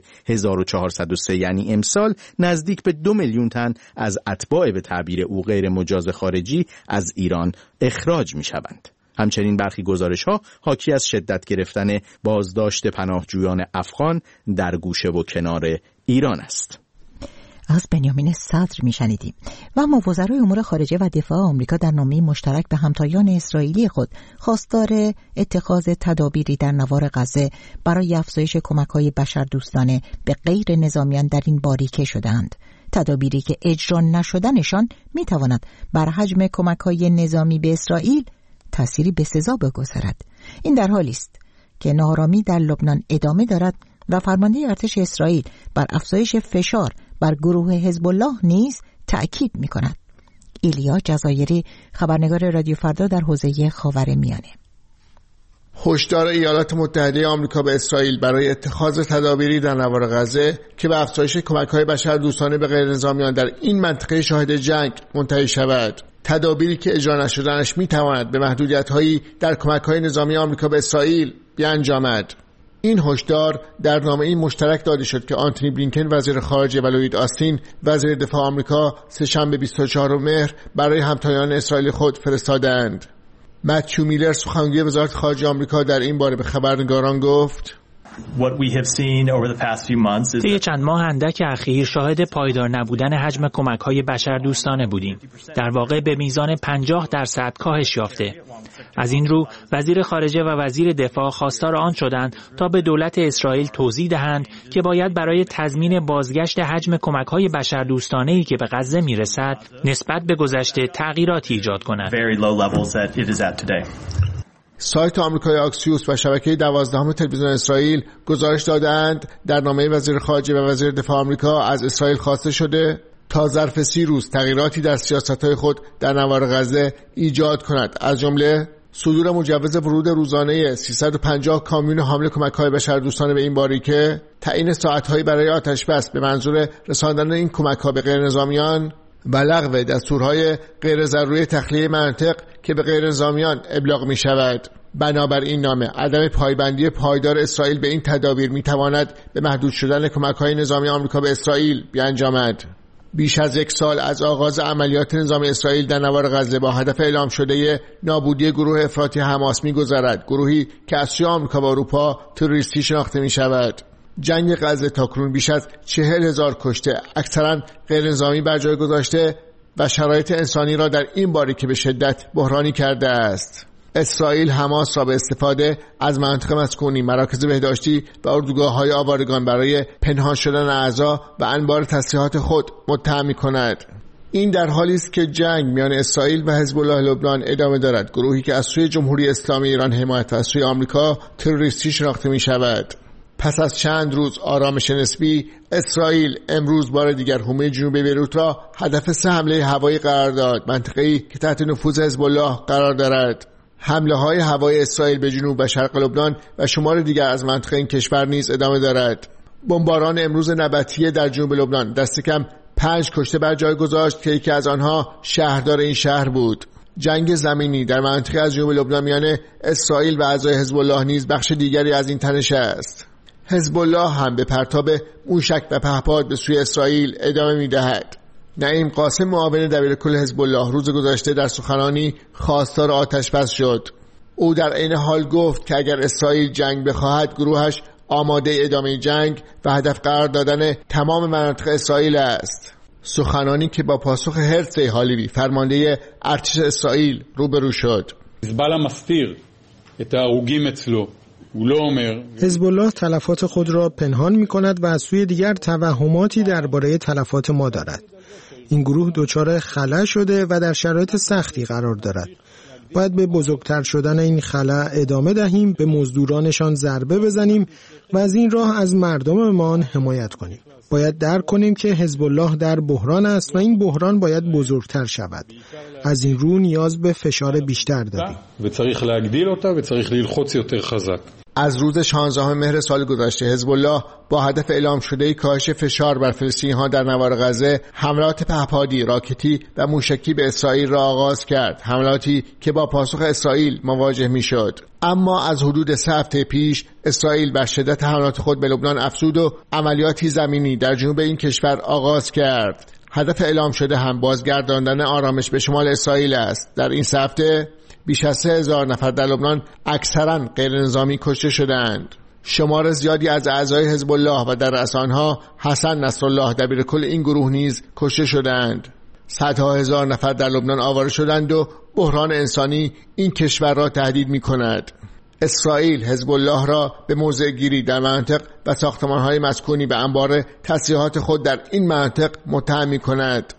1403 یعنی امسال نزدیک به 2 میلیون تن از اتباع به تعبیر او غیر مجاز خارجی از ایران اخراج می‌شوند. همچنین برخی گزارش‌ها حاکی از شدت گرفتن بازداشت پناهجویان افغان در گوشه و کنار ایران است. از بنیامین صدر میشنیدیم. و اما وزرای امور خارجه و دفاع آمریکا در نامه مشترک به همتایان اسرائیلی خود خواستار اتخاذ تدابیری در نوار غزه برای افزایش کمک‌های بشردوستانه به غیر نظامیان در این باریکه شدند. تدابیری که اجرا نشدنشان میتواند بر حجم کمک‌های نظامی به اسرائیل تأثیری بسزا بگذارد. این در حالی است که ناآرامی در لبنان ادامه دارد و فرمانده ارتش اسرائیل بر افزایش فشار بر گروه حزب الله نیز تأکید می‌کند. ایلیا جزایری، خبرنگار رادیو فردا در حوزه خاورمیانه. هشدار ایالات متحده آمریکا به اسرائیل برای اتخاذ تدابیری در نوار غزه که به افزایش کمک‌های بشردوستانه به غیرنظامیان در این منطقه شاهد جنگ منتهی شود. تدابیری که اجرا نشدنش می‌تواند به محدودیت‌هایی در کمک‌های نظامی آمریکا به اسرائیل بیانجامد. این هشدار در نامه‌ای مشترک داده شد که آنتونی بلینکن وزیر خارجه و لوید آستین وزیر دفاع آمریکا سه‌شنبه 24 مهر برای همتایان اسرائیل خود فرستادند. متیو میلر سخنگوی وزارت خارجه آمریکا در این باره به خبرنگاران گفت: طی چند ماه اندک اخیر شاهد پایدار نبودن حجم کمک‌های بشردوستانه بودیم. در واقع به میزان 50% کاهش یافته. از این رو وزیر خارجه و وزیر دفاع خواستار آن شدند تا به دولت اسرائیل توضیح دهند که باید برای تضمین بازگشت حجم کمک‌های بشردوستانه‌ای که به غزه میرسد نسبت به گذشته تغییراتی ایجاد کنند. سایت آمریکای آکسیوس و شبکه 12 تلویزیون اسرائیل گزارش دادند در نامه وزیر خارجه و وزیر دفاع آمریکا از اسرائیل خواسته شده تا ظرف 30 روز تغییراتی در سیاست‌های خود در نوار غزه ایجاد کند، از جمله صدور مجوز ورود روزانه 350 کامیون حامل کمک‌های بشردوستانه به این باریکه، تعیین ساعت‌هایی برای آتش‌بس به منظور رساندن این کمک‌ها به غیرنظامیان و لغو دستورهای غیر ضروری تخلیه مناطق که به غیر نظامیان ابلاغ می شود. بنابراین نامه عدم پایبندی پایدار اسرائیل به این تدابیر می تواند به محدود شدن کمک‌های نظامی آمریکا به اسرائیل بیانجامد. بیش از 1 سال از آغاز عملیات نظامی اسرائیل در نوار غزه با هدف اعلام شده نابودی گروه افراطی حماس می گذرد، گروهی که از سوی آمریکا و اروپا تروریستی شناخته می شود. جنگ غزه تاکنون بیش از 40,000 کشته، اکثرا غیر نظامی بر جای گذاشته و شرایط انسانی را در این باریکه به شدت بحرانی کرده است. اسرائیل حماس را به استفاده از مناطق مسکونی، مراکز بهداشتی و اردوگاه‌های آوارگان برای پنهان شدن اعضا و انبار تسلیحات خود متهم می‌کند. این در حالی است که جنگ میان اسرائیل و حزب الله لبنان ادامه دارد، گروهی که از سوی جمهوری اسلامی ایران حمایت و از سوی آمریکا تروریستی شناخته می‌شود. پس از چند روز آرامش نسبی، اسرائیل امروز بار دیگر حومه جنوبی بیروت را هدف 3 حمله هوایی قرار داد، منطقه‌ای که تحت نفوذ حزب الله قرار دارد. حمله‌های هوایی اسرائیل به جنوب و شرق لبنان و شمار دیگر از منطقه این کشور نیز ادامه دارد. بمباران امروز نبطیه در جنوب لبنان دست کم 5 کشته بر جای گذاشت که یکی از آنها شهردار این شهر بود. جنگ زمینی در منطقه از جنوب لبنان میان اسرائیل و اعضای حزب الله نیز بخش دیگری از این تنش است. حزب الله هم به پرتاب موشک و پهپاد به سوی اسرائیل ادامه می‌دهد. نعیم قاسم معاون دبیرکل حزب الله روز گذشته در سخنرانی خواستار آتش‌بس شد. او در عین حال گفت که اگر اسرائیل جنگ بخواهد گروهش آماده ادامه جنگ و هدف قرار دادن تمام مناطق اسرائیل است. سخنانی که با پاسخ هرتزی هالیوی فرمانده ارتش اسرائیل روبرو شد. حزبالله مستیر את ההרוגים אצלו. حزب الله تلفات خود را پنهان می کند و از سوی دیگر توهماتی درباره تلفات ما دارد. این گروه دچار خلا شده و در شرایط سختی قرار دارد. باید به بزرگتر شدن این خلا ادامه دهیم، به مزدورانشان ضربه بزنیم و از این راه از مردممان حمایت کنیم. باید درک کنیم که حزب الله در بحران است و این بحران باید بزرگتر شود. از این رو نیاز به فشار بیشتر داریم. וצריך להגדיל אותה וצריך ללחוץ יותר חזק. از روز 16 مهر سال گذشته حزب الله با هدف اعلام شده کاهش فشار بر فلسطینی‌ها در نوار غزه حملات پهپادی، راکتی و موشکی به اسرائیل را آغاز کرد، حملاتی که با پاسخ اسرائیل مواجه می‌شد. اما از حدود 3 هفته پیش اسرائیل بر شدت حملات خود به لبنان افزود و عملیاتی زمینی در جنوب این کشور آغاز کرد. هدف اعلام شده هم بازگرداندن آرامش به شمال اسرائیل است. در این 3 هفته بیش از 3,000 نفر در لبنان اکثرا غیر نظامی کشته شدند. شمار زیادی از اعضای حزب الله و در رأس آنها حسن نصرالله دبیرکل این گروه نیز کشته شدند. صدها هزار نفر در لبنان آواره شدند و بحران انسانی این کشور را تهدید می کند. اسرائیل حزب الله را به موضع گیری در مناطق و ساختمان‌های مسکونی به انبار تسلیحات خود در این مناطق متهم می کند.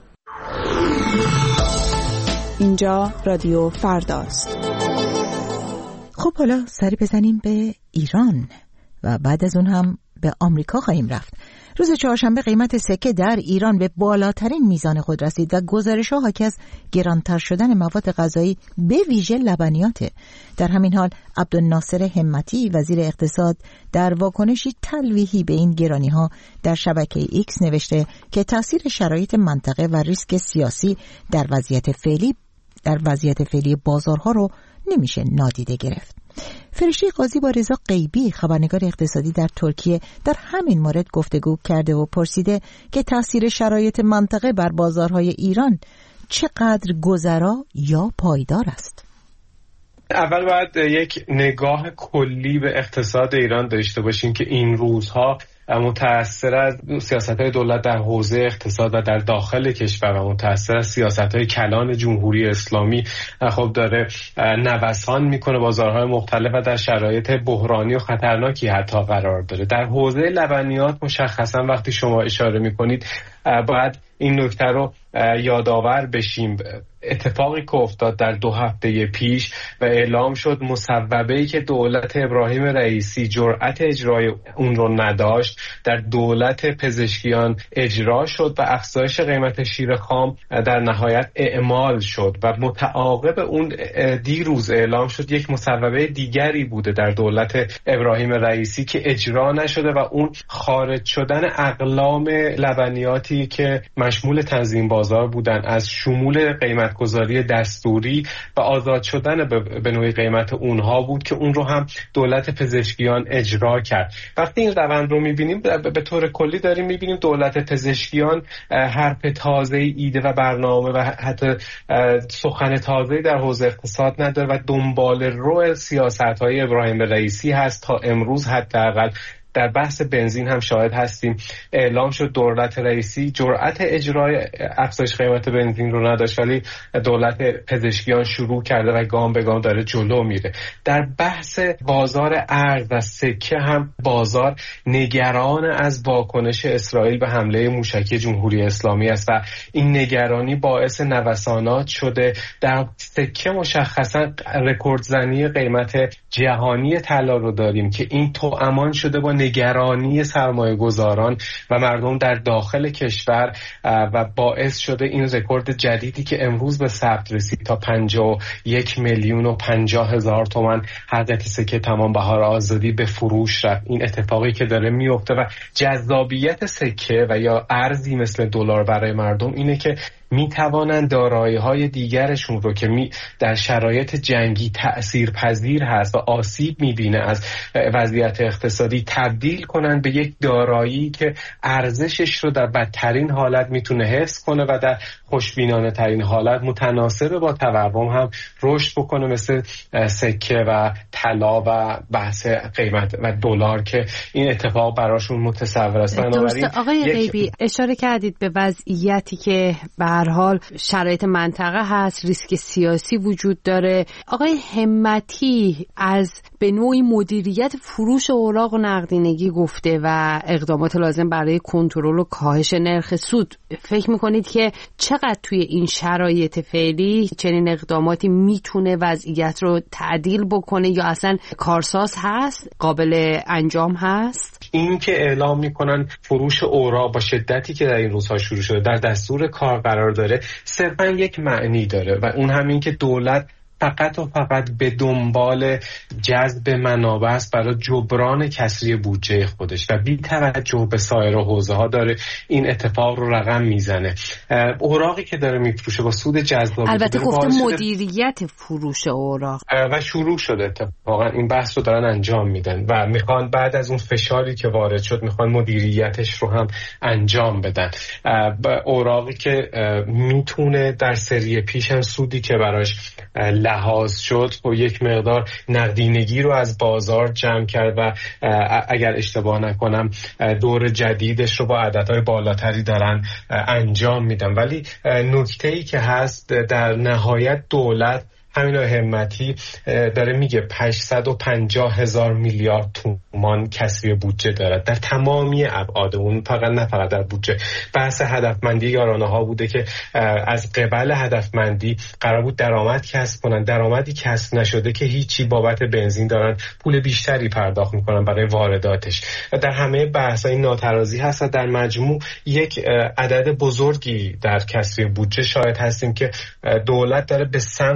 اینجا رادیو فرداست. خب حالا سری بزنیم به ایران و بعد از اون هم به آمریکا خواهیم رفت. روز چهارشنبه قیمت سکه در ایران به بالاترین میزان خود رسید و گزارش‌ها حاکی از گرانتر شدن مواد غذایی به ویژه لبنیاته. در همین حال عبدالناصر همتی وزیر اقتصاد در واکنشی تلویحی به این گرانی‌ها در شبکه ایکس نوشته که تأثیر شرایط منطقه و ریسک سیاسی در وضعیت فعلی بازارها رو نمیشه نادیده گرفت. فرشته قاضی با رضا غیبی خبرنگار اقتصادی در ترکیه در همین مورد گفتگو کرده و پرسیده که تاثیر شرایط منطقه بر بازارهای ایران چقدر گذرا یا پایدار است. اول باید یک نگاه کلی به اقتصاد ایران داشته باشیم که این روزها متأثر از سیاست‌های دولت در حوزه اقتصاد و در داخل کشور و متأثر از سیاست‌های کلان جمهوری اسلامی خب داره نوسان میکنه بازارهای مختلف و در شرایط بحرانی و خطرناکی حتی قرار داره. در حوزه لبنیات مشخصا وقتی شما اشاره میکنید باید این نکته رو یادآور بشیم. اتفاقی که افتاد در 2 هفته پیش و اعلام شد مصوبه‌ای که دولت ابراهیم رئیسی جرأت اجرای اون رو نداشت در دولت پزشکیان اجرا شد و افزایش قیمت شیر خام در نهایت اعمال شد و متعاقب اون دیروز اعلام شد یک مصوبه دیگری بوده در دولت ابراهیم رئیسی که اجرا نشده و اون خارج شدن اقلام لبنیاتی که مشمول تنظیم بازار بودن از شمول قیمت گذاری دستوری و آزاد شدن به نوعی قیمت اونها بود که اون رو هم دولت پزشکیان اجرا کرد. وقتی این روند رو میبینیم به طور کلی داریم میبینیم دولت پزشکیان حرف تازه ایده و برنامه و حتی سخن تازه در حوزه اقتصاد نداره و دنبال رو سیاست‌های ابراهیم رئیسی هست. تا امروز حداقل در بحث بنزین هم شاهد هستیم اعلام شد دولت رئیسی جرأت اجرای افزایش قیمت بنزین رو نداشت ولی دولت پزشکیان شروع کرده و گام به گام داره جلو میره. در بحث بازار ارز و سکه هم بازار نگران از واکنش اسرائیل به حمله موشکی جمهوری اسلامی است و این نگرانی باعث نوسانات شده. در سکه مشخصا رکوردزنی قیمت جهانی طلا رو داریم که این توامان شده با نگرانی سرمایه گذاران و مردم در داخل کشور و باعث شده این رکورد جدیدی که امروز به ثبت رسید تا 51,050,000 تومان هر قطعه سکه تمام بهار آزادی به فروش رفت. این اتفاقی که داره میفته و جذابیت سکه و یا ارزی مثل دلار برای مردم اینه که می توانند دارایی‌های دیگرشون رو که در شرایط جنگی تأثیرپذیر هست و آسیب می‌بینه از وضعیت اقتصادی تبدیل کنند به یک دارایی که ارزشش رو در بدترین حالت میتونه حفظ کنه و در خوشبینانه ترین حالت متناسب با تورم هم رشد بکنه مثل سکه و طلا و بحث قیمت و دلار که این اتفاق براشون متصور است. درسته آقای غیبی اشاره کردید به وضعیتی که به هر حال شرایط منطقه هست، ریسک سیاسی وجود داره. آقای همتی از به نوعی مدیریت فروش اوراق و نقدینگی گفته و اقدامات لازم برای کنترل و کاهش نرخ سود. فکر میکنید که چقدر توی این شرایط فعلی چنین اقداماتی میتونه وضعیت رو تعدیل بکنه یا اصلا کارساز هست، قابل انجام هست؟ این که اعلام میکنن فروش اوراق با شدتی که در این روزها شروع شده در دستور کار قرار داره صرفا یک معنی داره و اون همین که دولت فقط و فقط به دنبال جذب منابع است برای جبران کسری بودجه خودش و بی توجه به سایر حوزه ها داره این اتفاق رو رقم میزنه. اوراقی که داره میفروشه با سود جذاب البته گفته مدیریت فروش اوراق و شروع شده اتفاقا این بحث رو دارن انجام میدن و میخوان بعد از اون فشاری که وارد شد میخوان مدیریتش رو هم انجام بدن. اوراقی که میتونه در سری پیش هم سودی که براش لحاظ شد و یک مقدار نقدینگی رو از بازار جمع کرد و اگر اشتباه نکنم دور جدیدش رو با عددهای بالاتری دارن انجام میدن. ولی نکته‌ای که هست در نهایت دولت همین همتی داره میگه 850,000 میلیارد تومان کسری بودجه دارد در تمامی ابعاد اون، فقط نه فقط در بودجه. بحث هدفمندی یارانه ها بوده که از قبل هدفمندی قرار بود درآمد کسب کنن، درآمدی کسب نشده که هیچی بابت بنزین دارن پول بیشتری پرداخت میکنن برای وارداتش و در همه بحث این ناترازی هست و در مجموع یک عدد بزرگی در کسری بودجه شاهد هستیم که دولت داره به سمت جبران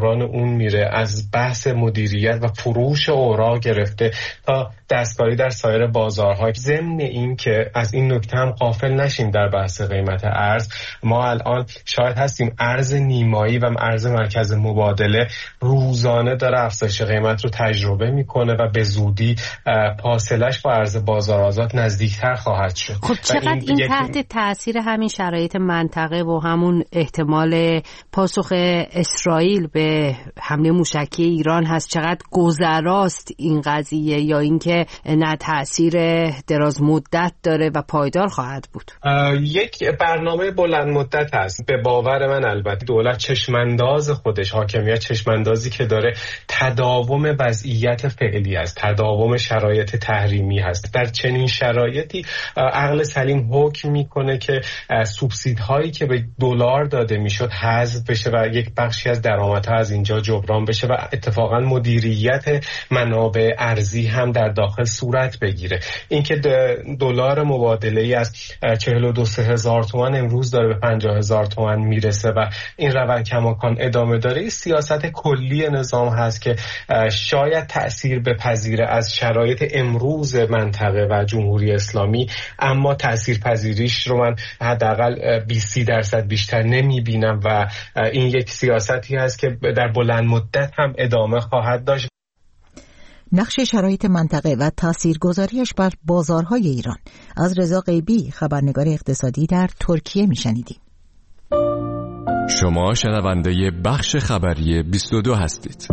جبران اون میره، از بحث مدیریت و فروش اوراق گرفته تا دستکاری در سایر بازارها. ضمن این که از این نکته هم غافل نشیم در بحث قیمت ارز، ما الان شاید هستیم ارز نیمایی و ارز مرکز مبادله روزانه داره افزایش قیمت رو تجربه میکنه و به زودی فاصله‌اش با ارز بازار آزاد نزدیکتر خواهد شد. خب چقدر این تحت تاثیر همین شرایط منطقه و همون احتمال پاسخ اسرائیل به حمله موشکی ایران هست، چقدر گذراست این قضیه، یا اینکه نه تاثیر دراز مدت داره و پایدار خواهد بود؟ یک برنامه بلند مدت هست. به باور من البته دولت چشمانداز خودش، حاکمیت چشماندازی که داره تداوم وضعیت فعلی است، تداوم شرایط تحریمی هست. در چنین شرایطی عقل سلیم حکم میکنه که سوبسیدهایی که به دلار داده میشد حذف بشه و یک بخشی از درآمدها از اینجا جبران بشه و اتفاقا مدیریت منابع ارزی هم در داخل صورت بگیره. اینکه دلار مبادله‌ای از 42 هزار تومان امروز داره به 50 هزار تومان میرسه و این روند کماکان ادامه داره، سیاست کلی نظام هست که شاید تأثیر بپذیره از شرایط امروز منطقه و جمهوری اسلامی، اما تأثیر پذیریش رو من حداقل 20% بیشتر نمیبینم و این یک سیاستی هست که در بلند مدت هم ادامه خواهد داشت. نقش شرایط منطقه و تاثیرگذاریش بر بازارهای ایران از رضا غیبی، خبرنگار اقتصادی در ترکیه میشنیدیم. شما شنونده بخش خبری 22 هستید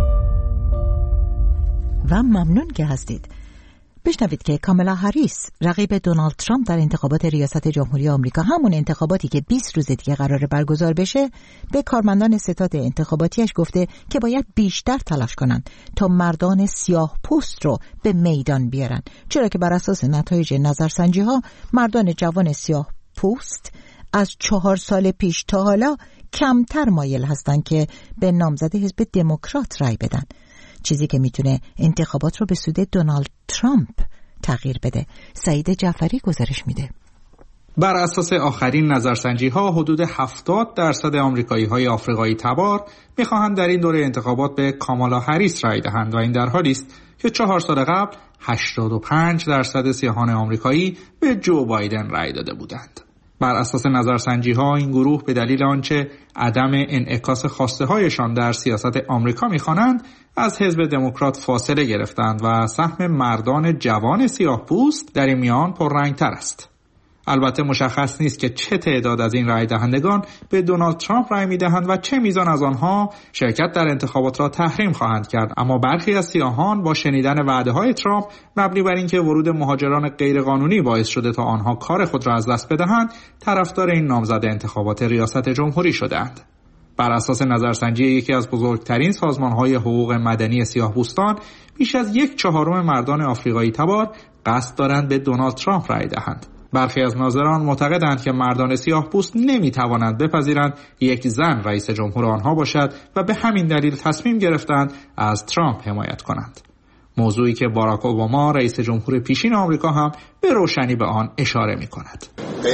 و ممنون که هستید. بشنوید که کامالا هریس، رقیب دونالد ترامپ در انتخابات ریاست جمهوری آمریکا، همون انتخاباتی که 20 روز دیگه قراره برگزار بشه، به کارمندان ستاد انتخاباتیش گفته که باید بیشتر تلاش کنن تا مردان سیاه پوست رو به میدان بیارن، چرا که بر اساس نتایج نظرسنجی ها مردان جوان سیاه پوست از 4 سال پیش تا حالا کمتر مایل هستن که به نامزد حزب دموکرات رای بدن، چیزی که میتونه انتخابات رو به سود دونالد ترامپ تغییر بده. سعید جعفری گزارش میده. بر اساس آخرین نظرسنجی ها حدود 70% آمریکایی های آفریقایی تبار میخواهند در این دوره انتخابات به کامالا هریس رای دهند و این در حالی است که 4 سال قبل 85% سیاهان آمریکایی به جو بایدن رای داده بودند. بر اساس نظرسنجی ها این گروه به دلیل آنچه عدم انعکاس خواسته هایشان در سیاست آمریکا می‌خوانند از حزب دموکرات فاصله گرفتند و سهم مردان جوان سیاه‌پوست در این میان پررنگ‌تر است. البته مشخص نیست که چه تعداد از این رای دهندگان به دونالد ترامپ رای می‌دهند و چه میزان از آنها شرکت در انتخابات را تحریم خواهند کرد، اما برخی از سیاهان با شنیدن وعده‌های ترامپ مبنی بر اینکه ورود مهاجران غیرقانونی باعث شده تا آنها کار خود را از دست بدهند، طرفدار این نامزد انتخابات ریاست جمهوری شدند. بر اساس نظرسنجی یکی از بزرگترین سازمان‌های حقوق مدنی سیاه‌پوستان، بیش از 1/4 مردان آفریقایی تبار قصد دارند به دونالد ترامپ رای دهند. برخی از ناظران معتقدند که مردان سیاه‌پوست نمی‌توانند بپذیرند یک زن رئیس جمهور آنها باشد و به همین دلیل تصمیم گرفتند از ترامپ حمایت کنند. موضوعی که باراک اوباما رئیس جمهور پیشین آمریکا هم به روشنی به آن اشاره می‌کند.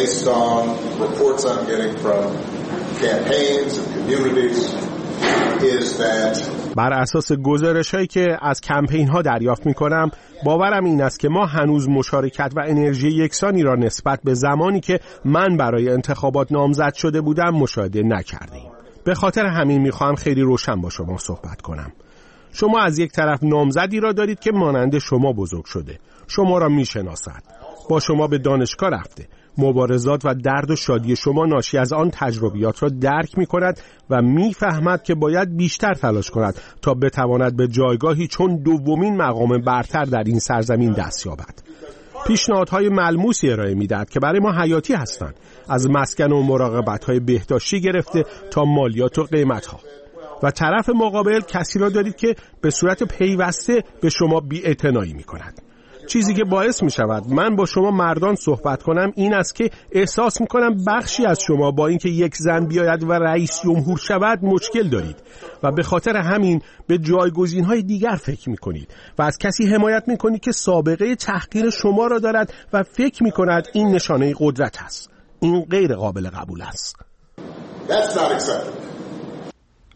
بر اساس گزارش‌هایی که از کمپین‌ها دریافت می‌کنم، باورم این است که ما هنوز مشارکت و انرژی یکسانی را نسبت به زمانی که من برای انتخابات نامزد شده بودم مشاهده نکردیم. به خاطر همین می‌خواهم خیلی روشن با شما صحبت کنم. شما از یک طرف نامزدی را دارید که مانند شما بزرگ شده، شما را می‌شناسد، با شما به دانشگاه رفته، مبارزات و درد و شادی شما ناشی از آن تجربیات را درک می کند و می فهمد که باید بیشتر تلاش کند تا بتواند به جایگاهی چون دومین مقام برتر در این سرزمین دست یابد. پیشنهادهای ملموسی ارائه می دهد که برای ما حیاتی هستند، از مسکن و مراقبت‌های بهداشتی گرفته تا مالیات و قیمت‌ها. و طرف مقابل کسی را دارید که به صورت پیوسته به شما بی‌اعتنایی می کند. چیزی که باعث می شود من با شما مردان صحبت کنم این است که احساس می کنم بخشی از شما با اینکه یک زن بیاید و رئیس جمهور شود مشکل دارید و به خاطر همین به جایگزین‌های دیگر فکر می کنید و از کسی حمایت می کنید که سابقه تحقیر شما را دارد و فکر می کند این نشانه قدرت است. این غیر قابل قبول است.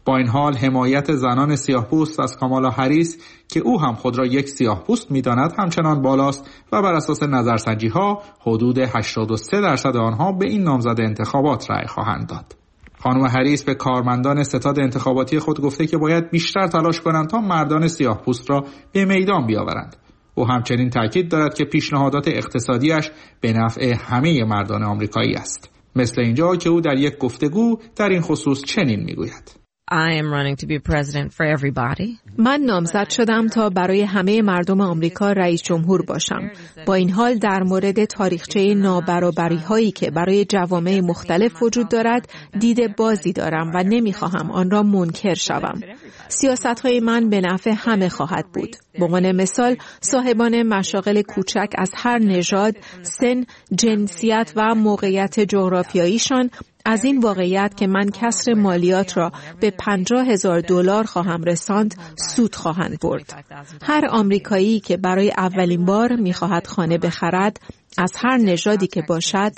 با این حال حمایت زنان سیاه‌پوست از کامالا هریس که او هم خود را یک سیاه‌پوست می‌داند همچنان بالاست و بر اساس نظرسنجی‌ها حدود 83% آنها به این نامزد انتخابات رأی خواهند داد. خانم هریس به کارمندان ستاد انتخاباتی خود گفته که باید بیشتر تلاش کنند تا مردان سیاه‌پوست را به میدان بیاورند. او همچنین تاکید دارد که پیشنهادات اقتصادیش به نفع همه مردان آمریکایی است. مثل اینجا که او در یک گفتگو در این خصوص چنین میگوید: I am running to be president for everybody. من نامزد شدم تا برای همه مردم آمریکا رئیس جمهور باشم. با این حال در مورد تاریخچه نابرابری‌هایی که برای جوامع مختلف وجود دارد دید بازی دارم و نمی‌خواهم آن را منکر شوم. سیاست‌های من به نفع همه خواهد بود. به عنوان مثال صاحبان مشاغل کوچک از هر نژاد، سن، جنسیت و موقعیت جغرافیاییشان از این واقعیت که من کسر مالیات را به $50,000 خواهم رساند سود خواهند برد. هر آمریکایی که برای اولین بار می‌خواهد خانه بخرد از هر نژادی که باشد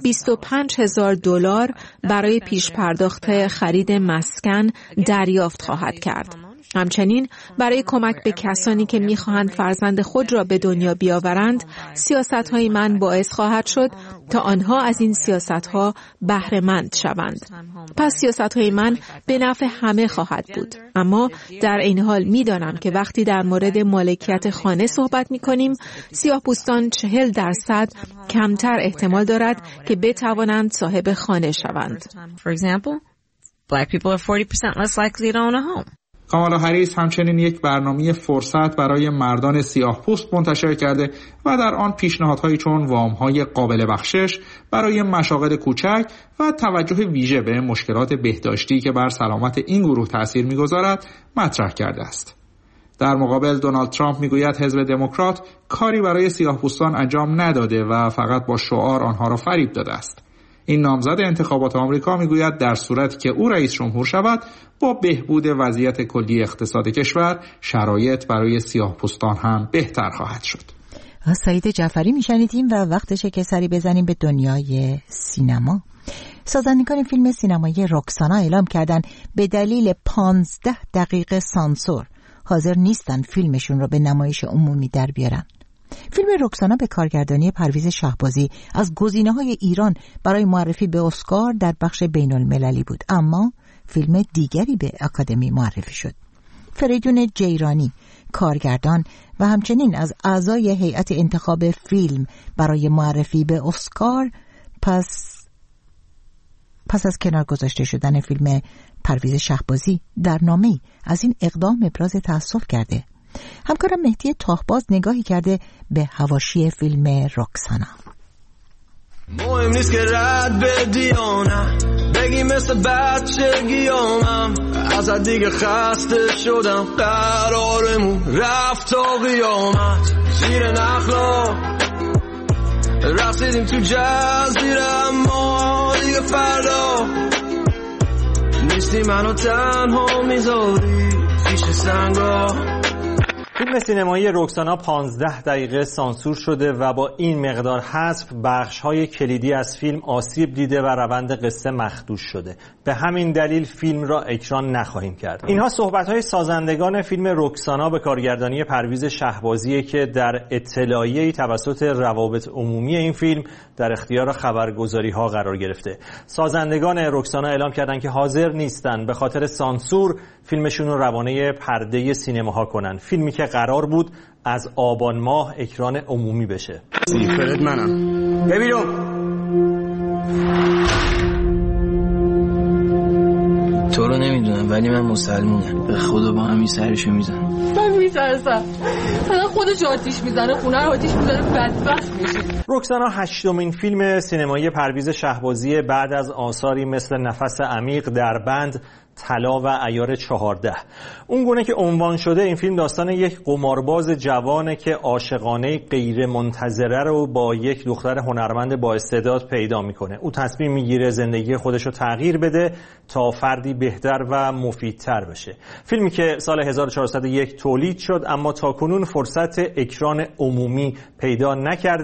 $25,000 برای پیش پرداخت خرید مسکن دریافت خواهد کرد. همچنین برای کمک به کسانی که می‌خواهند فرزند خود را به دنیا بیاورند، سیاست‌های من باعث خواهد شد تا آنها از این سیاست‌ها بهره مند شوند. پس سیاست‌های من به نفع همه خواهد بود. اما در این حال می‌دانم که وقتی در مورد مالکیت خانه صحبت می‌کنیم، سیاه‌پوستان 40% کمتر احتمال دارد که بتوانند صاحب خانه شوند. For example, black people are 40% less likely to own a home. کامالا هریس همچنین یک برنامه فرصت برای مردان سیاه‌پوست منتشر کرده و در آن پیشنهادهایی چون وام‌های قابل بخشش برای مشاغل کوچک و توجه ویژه به مشکلات بهداشتی که بر سلامت این گروه تأثیر می‌گذارد مطرح کرده است. در مقابل دونالد ترامپ میگوید حزب دموکرات کاری برای سیاه‌پوستان انجام نداده و فقط با شعار آنها را فریب داده است. این نامزد انتخابات آمریکا میگوید در صورتی که او رئیس جمهور شود با بهبود وضعیت کلی اقتصاد کشور شرایط برای سیاه‌پوستان هم بهتر خواهد شد. سعید جعفری میشنیدیم و وقتشه که سری بزنیم به دنیای سینما. سازندگان فیلم سینمایی رکسانا اعلام کردند به دلیل 15 دقیقه سانسور حاضر نیستن فیلمشون رو به نمایش عمومی در بیارن. فیلم رکسانا به کارگردانی پرویز شهبازی از گزینه‌های ایران برای معرفی به اسکار در بخش بین‌المللی بود، اما فیلم دیگری به آکادمی معرفی شد. فریدون جیرانی کارگردان و همچنین از اعضای هیئت انتخاب فیلم برای معرفی به اسکار پس از کنار گذاشته شدن فیلم پرویز شهبازی در نامه‌ای از این اقدام ابراز تأسف کرده. همکارم مهدی تاهباز نگاهی کرده به حواشی فیلم رکسانا. مهم نیست که رد بدی یا نه، بگی مثل بچگیامم، ازت دیگه خسته شدم، قرارمون رفت تا قیامت، زیر نخلا رسیدیم تو جزیره، اما دیگه فردا نیستی منو تنها میذاری پیش سنگا. فیلم سینمایی رکسانا 15 دقیقه سانسور شده و با این مقدار حذف بخش‌های کلیدی از فیلم آسیب دیده و روند قصه مخدوش شده. به همین دلیل فیلم را اکران نخواهیم کرد. اینها صحبت‌های سازندگان فیلم رکسانا به کارگردانی پرویز شهبازی که در اطلاعیه‌ای توسط روابط عمومی این فیلم در اختیار خبرگزاری‌ها قرار گرفته. سازندگان رکسانا اعلام کردند که حاضر نیستن به خاطر سانسور فیلمشون رو روانه پرده سینماها کنن. فیلمی که قرار بود از آبان ماه اکران عمومی بشه. فرد منم. ببینم تو رو نمیدونم ولی من مسلمونم، به خدا با همین سرشو میزنم. من میترسم فقط خودش آتیش میزنه، خونه رو آتیش میزنه، بدبخت میشه. رکسانا 8مین فیلم سینمایی پرویز شهبازی بعد از آثاری مثل نفس عمیق، دربند، طلا و عیار 14. اون گونه که عنوان شده این فیلم داستان یک قمارباز جوانه که عاشقانه غیر منتظره رو با یک دختر هنرمند با استعداد پیدا میکنه. او تصمیم میگیره زندگی خودش رو تغییر بده تا فردی بهتر و مفیدتر بشه. فیلمی که سال 1401 تولید شد اما تاکنون فرصت اکران عمومی پیدا نکرده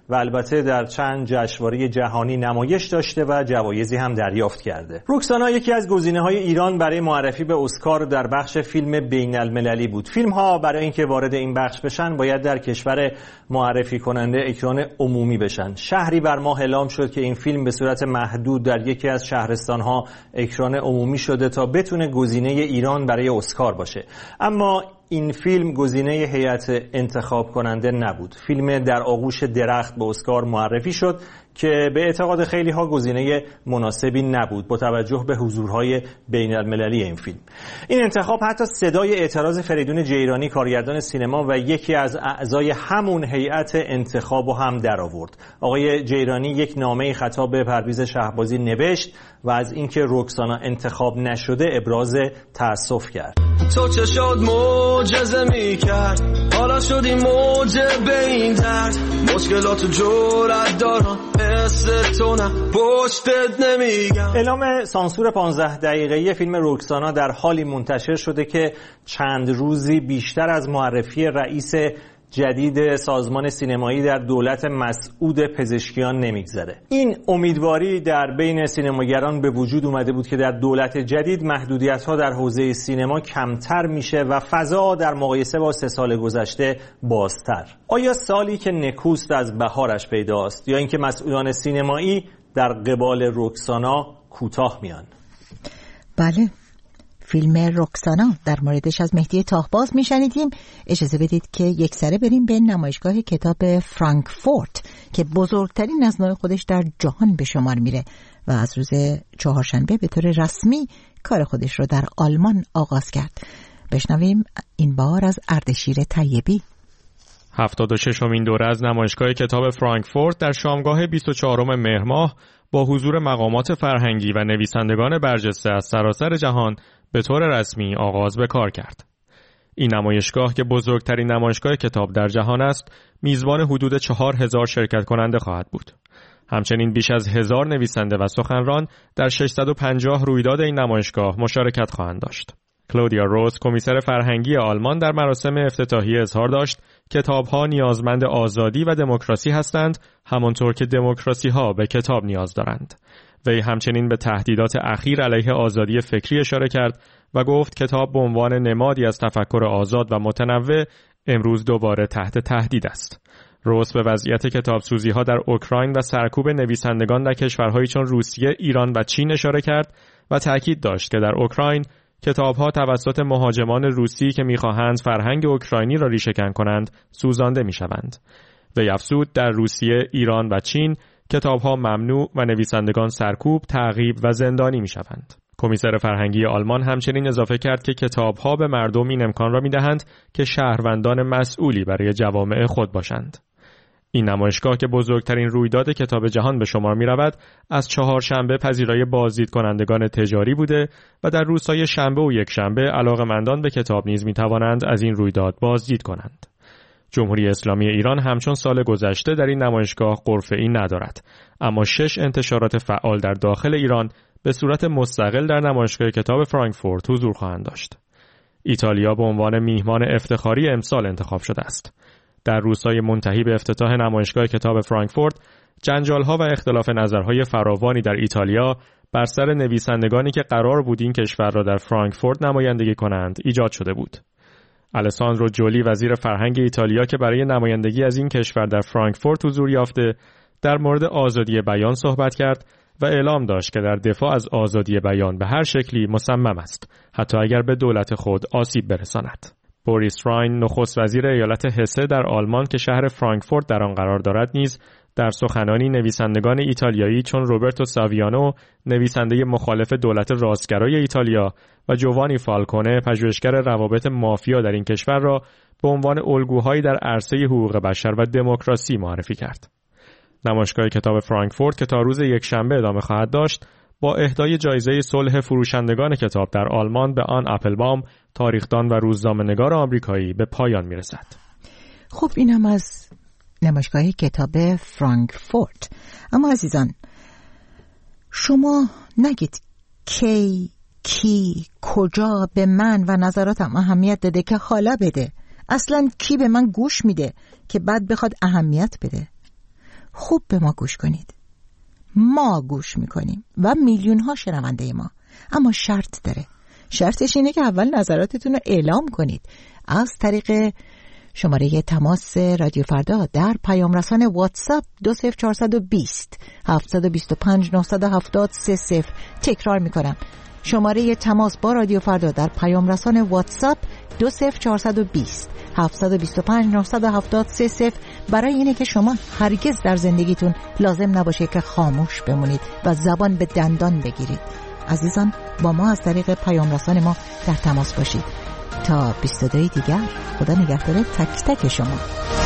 و البته در چند جشنواره جهانی نمایش داشته و جوایزی هم دریافت کرده. رکسانا یکی از گزینه‌های ایران برای معرفی به اسکار در بخش فیلم بین‌المللی بود. فیلم‌ها برای اینکه وارد این بخش بشن باید در کشور معرفی کننده اکران عمومی بشن. شهری بر ماه اعلام شد که این فیلم به صورت محدود در یکی از شهرستان‌ها اکران عمومی شده تا بتونه گزینه ایران برای اسکار باشه. اما این فیلم گزینه هیئت انتخاب کننده نبود. فیلم در آغوش درخت به اسکار معرفی شد که به اعتقاد خیلی ها گزینه مناسبی نبود با توجه به حضورهای بین المللی این فیلم. این انتخاب حتی صدای اعتراض فریدون جیرانی کارگردان سینما و یکی از اعضای همون هیئت انتخاب هم در آورد. آقای جیرانی یک نامه خطاب به پرویز شهبازی نوشت و از اینکه رکسانا انتخاب نشده ابراز تأسف کرد. تو چه شد معجزه میکرد، حالا شدی موجه به این درد، مشکلات و جرأت دارم مثل تو نه پشتت نمیگم. اعلام سانسور 15 دقیقه‌ای فیلم رکسانا در حالی منتشر شده که چند روزی بیشتر از معرفی رئیس جدید سازمان سینمایی در دولت مسعود پزشکیان نمیگذره. این امیدواری در بین سینماگران به وجود اومده بود که در دولت جدید محدودیت‌ها در حوزه سینما کمتر میشه و فضا در مقایسه با 3 سال گذشته بازتر. آیا سالی که نکوست از بهارش پیداست یا اینکه مسئولان سینمایی در قبال رکسانا کوتاه میان؟ بله، فیلم رکسانا در موردش از مهدی تاهباز میشنیدیم. اجازه بدید که یک سره بریم به نمایشگاه کتاب فرانکفورت که بزرگترین از نوع خودش در جهان به شمار میره و از روز چهارشنبه به طور رسمی کار خودش رو در آلمان آغاز کرد. بشنویم این بار از اردشیر طیبی. 76مین دوره از نمایشگاه کتاب فرانکفورت در شامگاه 24 مهر ماه با حضور مقامات فرهنگی و نویسندگان برجسته از سراسر جهان به طور رسمی آغاز به کار کرد. این نمایشگاه که بزرگترین نمایشگاه کتاب در جهان است، میزبان حدود 4000 شرکت کننده خواهد بود. همچنین بیش از 1000 نویسنده و سخنران در 650 رویداد این نمایشگاه مشارکت خواهند داشت. کلودیا روز، کمیسر فرهنگی آلمان، در مراسم افتتاحیه اظهار داشت کتاب‌ها نیازمند آزادی و دموکراسی هستند، همانطور که دموکراسی‌ها به کتاب نیاز دارند. وی همچنین به تهدیدات اخیر علیه آزادی فکری اشاره کرد و گفت کتاب به عنوان نمادی از تفکر آزاد و متنوع امروز دوباره تحت تهدید است. روز به وضعیت کتابسوزی‌ها در اوکراین و سرکوب نویسندگان در کشورهایی چون روسیه، ایران و چین اشاره کرد و تاکید داشت که در اوکراین کتاب‌ها توسط مهاجمان روسی که می‌خواهند فرهنگ اوکراینی را ریشه‌کن کنند سوزانده می‌شوند. وی افزود در روسیه، ایران و چین کتاب‌ها ممنوع و نویسندگان سرکوب، تعقیب و زندانی می‌شوند. کمیسر فرهنگی آلمان همچنین اضافه کرد که کتاب‌ها به مردم این امکان را می‌دهند که شهروندان مسئولی برای جوامع خود باشند. این نمایشگاه که بزرگترین رویداد کتاب جهان به شمار می‌رود، از چهارشنبه پذیرای بازدید کنندگان تجاری بوده و در روزهای شنبه و یکشنبه علاقه‌مندان به کتاب نیز می‌توانند از این رویداد بازدید کنند. جمهوری اسلامی ایران همچون سال گذشته در این نمایشگاه غرفه‌ای ندارد، اما 6 انتشارات فعال در داخل ایران به صورت مستقل در نمایشگاه کتاب فرانکفورت حضور خواهند داشت. ایتالیا به عنوان میهمان افتخاری امسال انتخاب شده است. در روزهای منتهی به افتتاح نمایشگاه کتاب فرانکفورت، جنجال‌ها و اختلاف نظرهای فراوانی در ایتالیا بر سر نویسندگانی که قرار بود این کشور را در فرانکفورت نمایندگی کنند ایجاد شده بود. الساندرو جولی، وزیر فرهنگ ایتالیا که برای نمایندگی از این کشور در فرانکفورت حضور یافته، در مورد آزادی بیان صحبت کرد و اعلام داشت که در دفاع از آزادی بیان به هر شکلی مصمم است، حتی اگر به دولت خود آسیب برساند. بوریس راین، نخست وزیر ایالت هسه در آلمان که شهر فرانکفورت در آن قرار دارد، نیز در سخنانی نویسندگان ایتالیایی چون روبرتو ساویانو، نویسنده مخالف دولت راستگرای ایتالیا، و جوانی فالکونه، پژوهشگر روابط مافیا در این کشور را به عنوان الگوهایی در عرصه حقوق بشر و دموکراسی معرفی کرد. نمایشگاه کتاب فرانکفورت که تا روز یکشنبه ادامه خواهد داشت، با اهدای جایزه صلح فروشندگان کتاب در آلمان به آن اپلبام، تاریخدان و روزنامه‌نگار آمریکایی، به پایان می‌رسد. خب این هم از نمایشگاه کتاب فرانکفورت. اما عزیزان، شما نگید کی کجا به من و نظراتم اهمیت داده که حالا بده. اصلا کی به من گوش میده که بعد بخواد اهمیت بده؟ خوب به ما گوش کنید. ما گوش میکنیم و میلیون ها شنونده ما، اما شرط داره. شرطش اینه که اول نظراتتون رو اعلام کنید از طریق شماره تماس رادیو فردا در پیام رسان واتساپ 20420 725 970 30. تکرار میکنم، شماره تماس با رادیو فردا در پیام رسان واتساپ 20420 725 970 30 برای اینه که شما هرگز در زندگیتون لازم نباشه که خاموش بمونید و زبان به دندان بگیرید. عزیزان، با ما از طریق پیام رسان ما در تماس باشید. تا 22 دیگر، خدا نگهدار تک تک شما.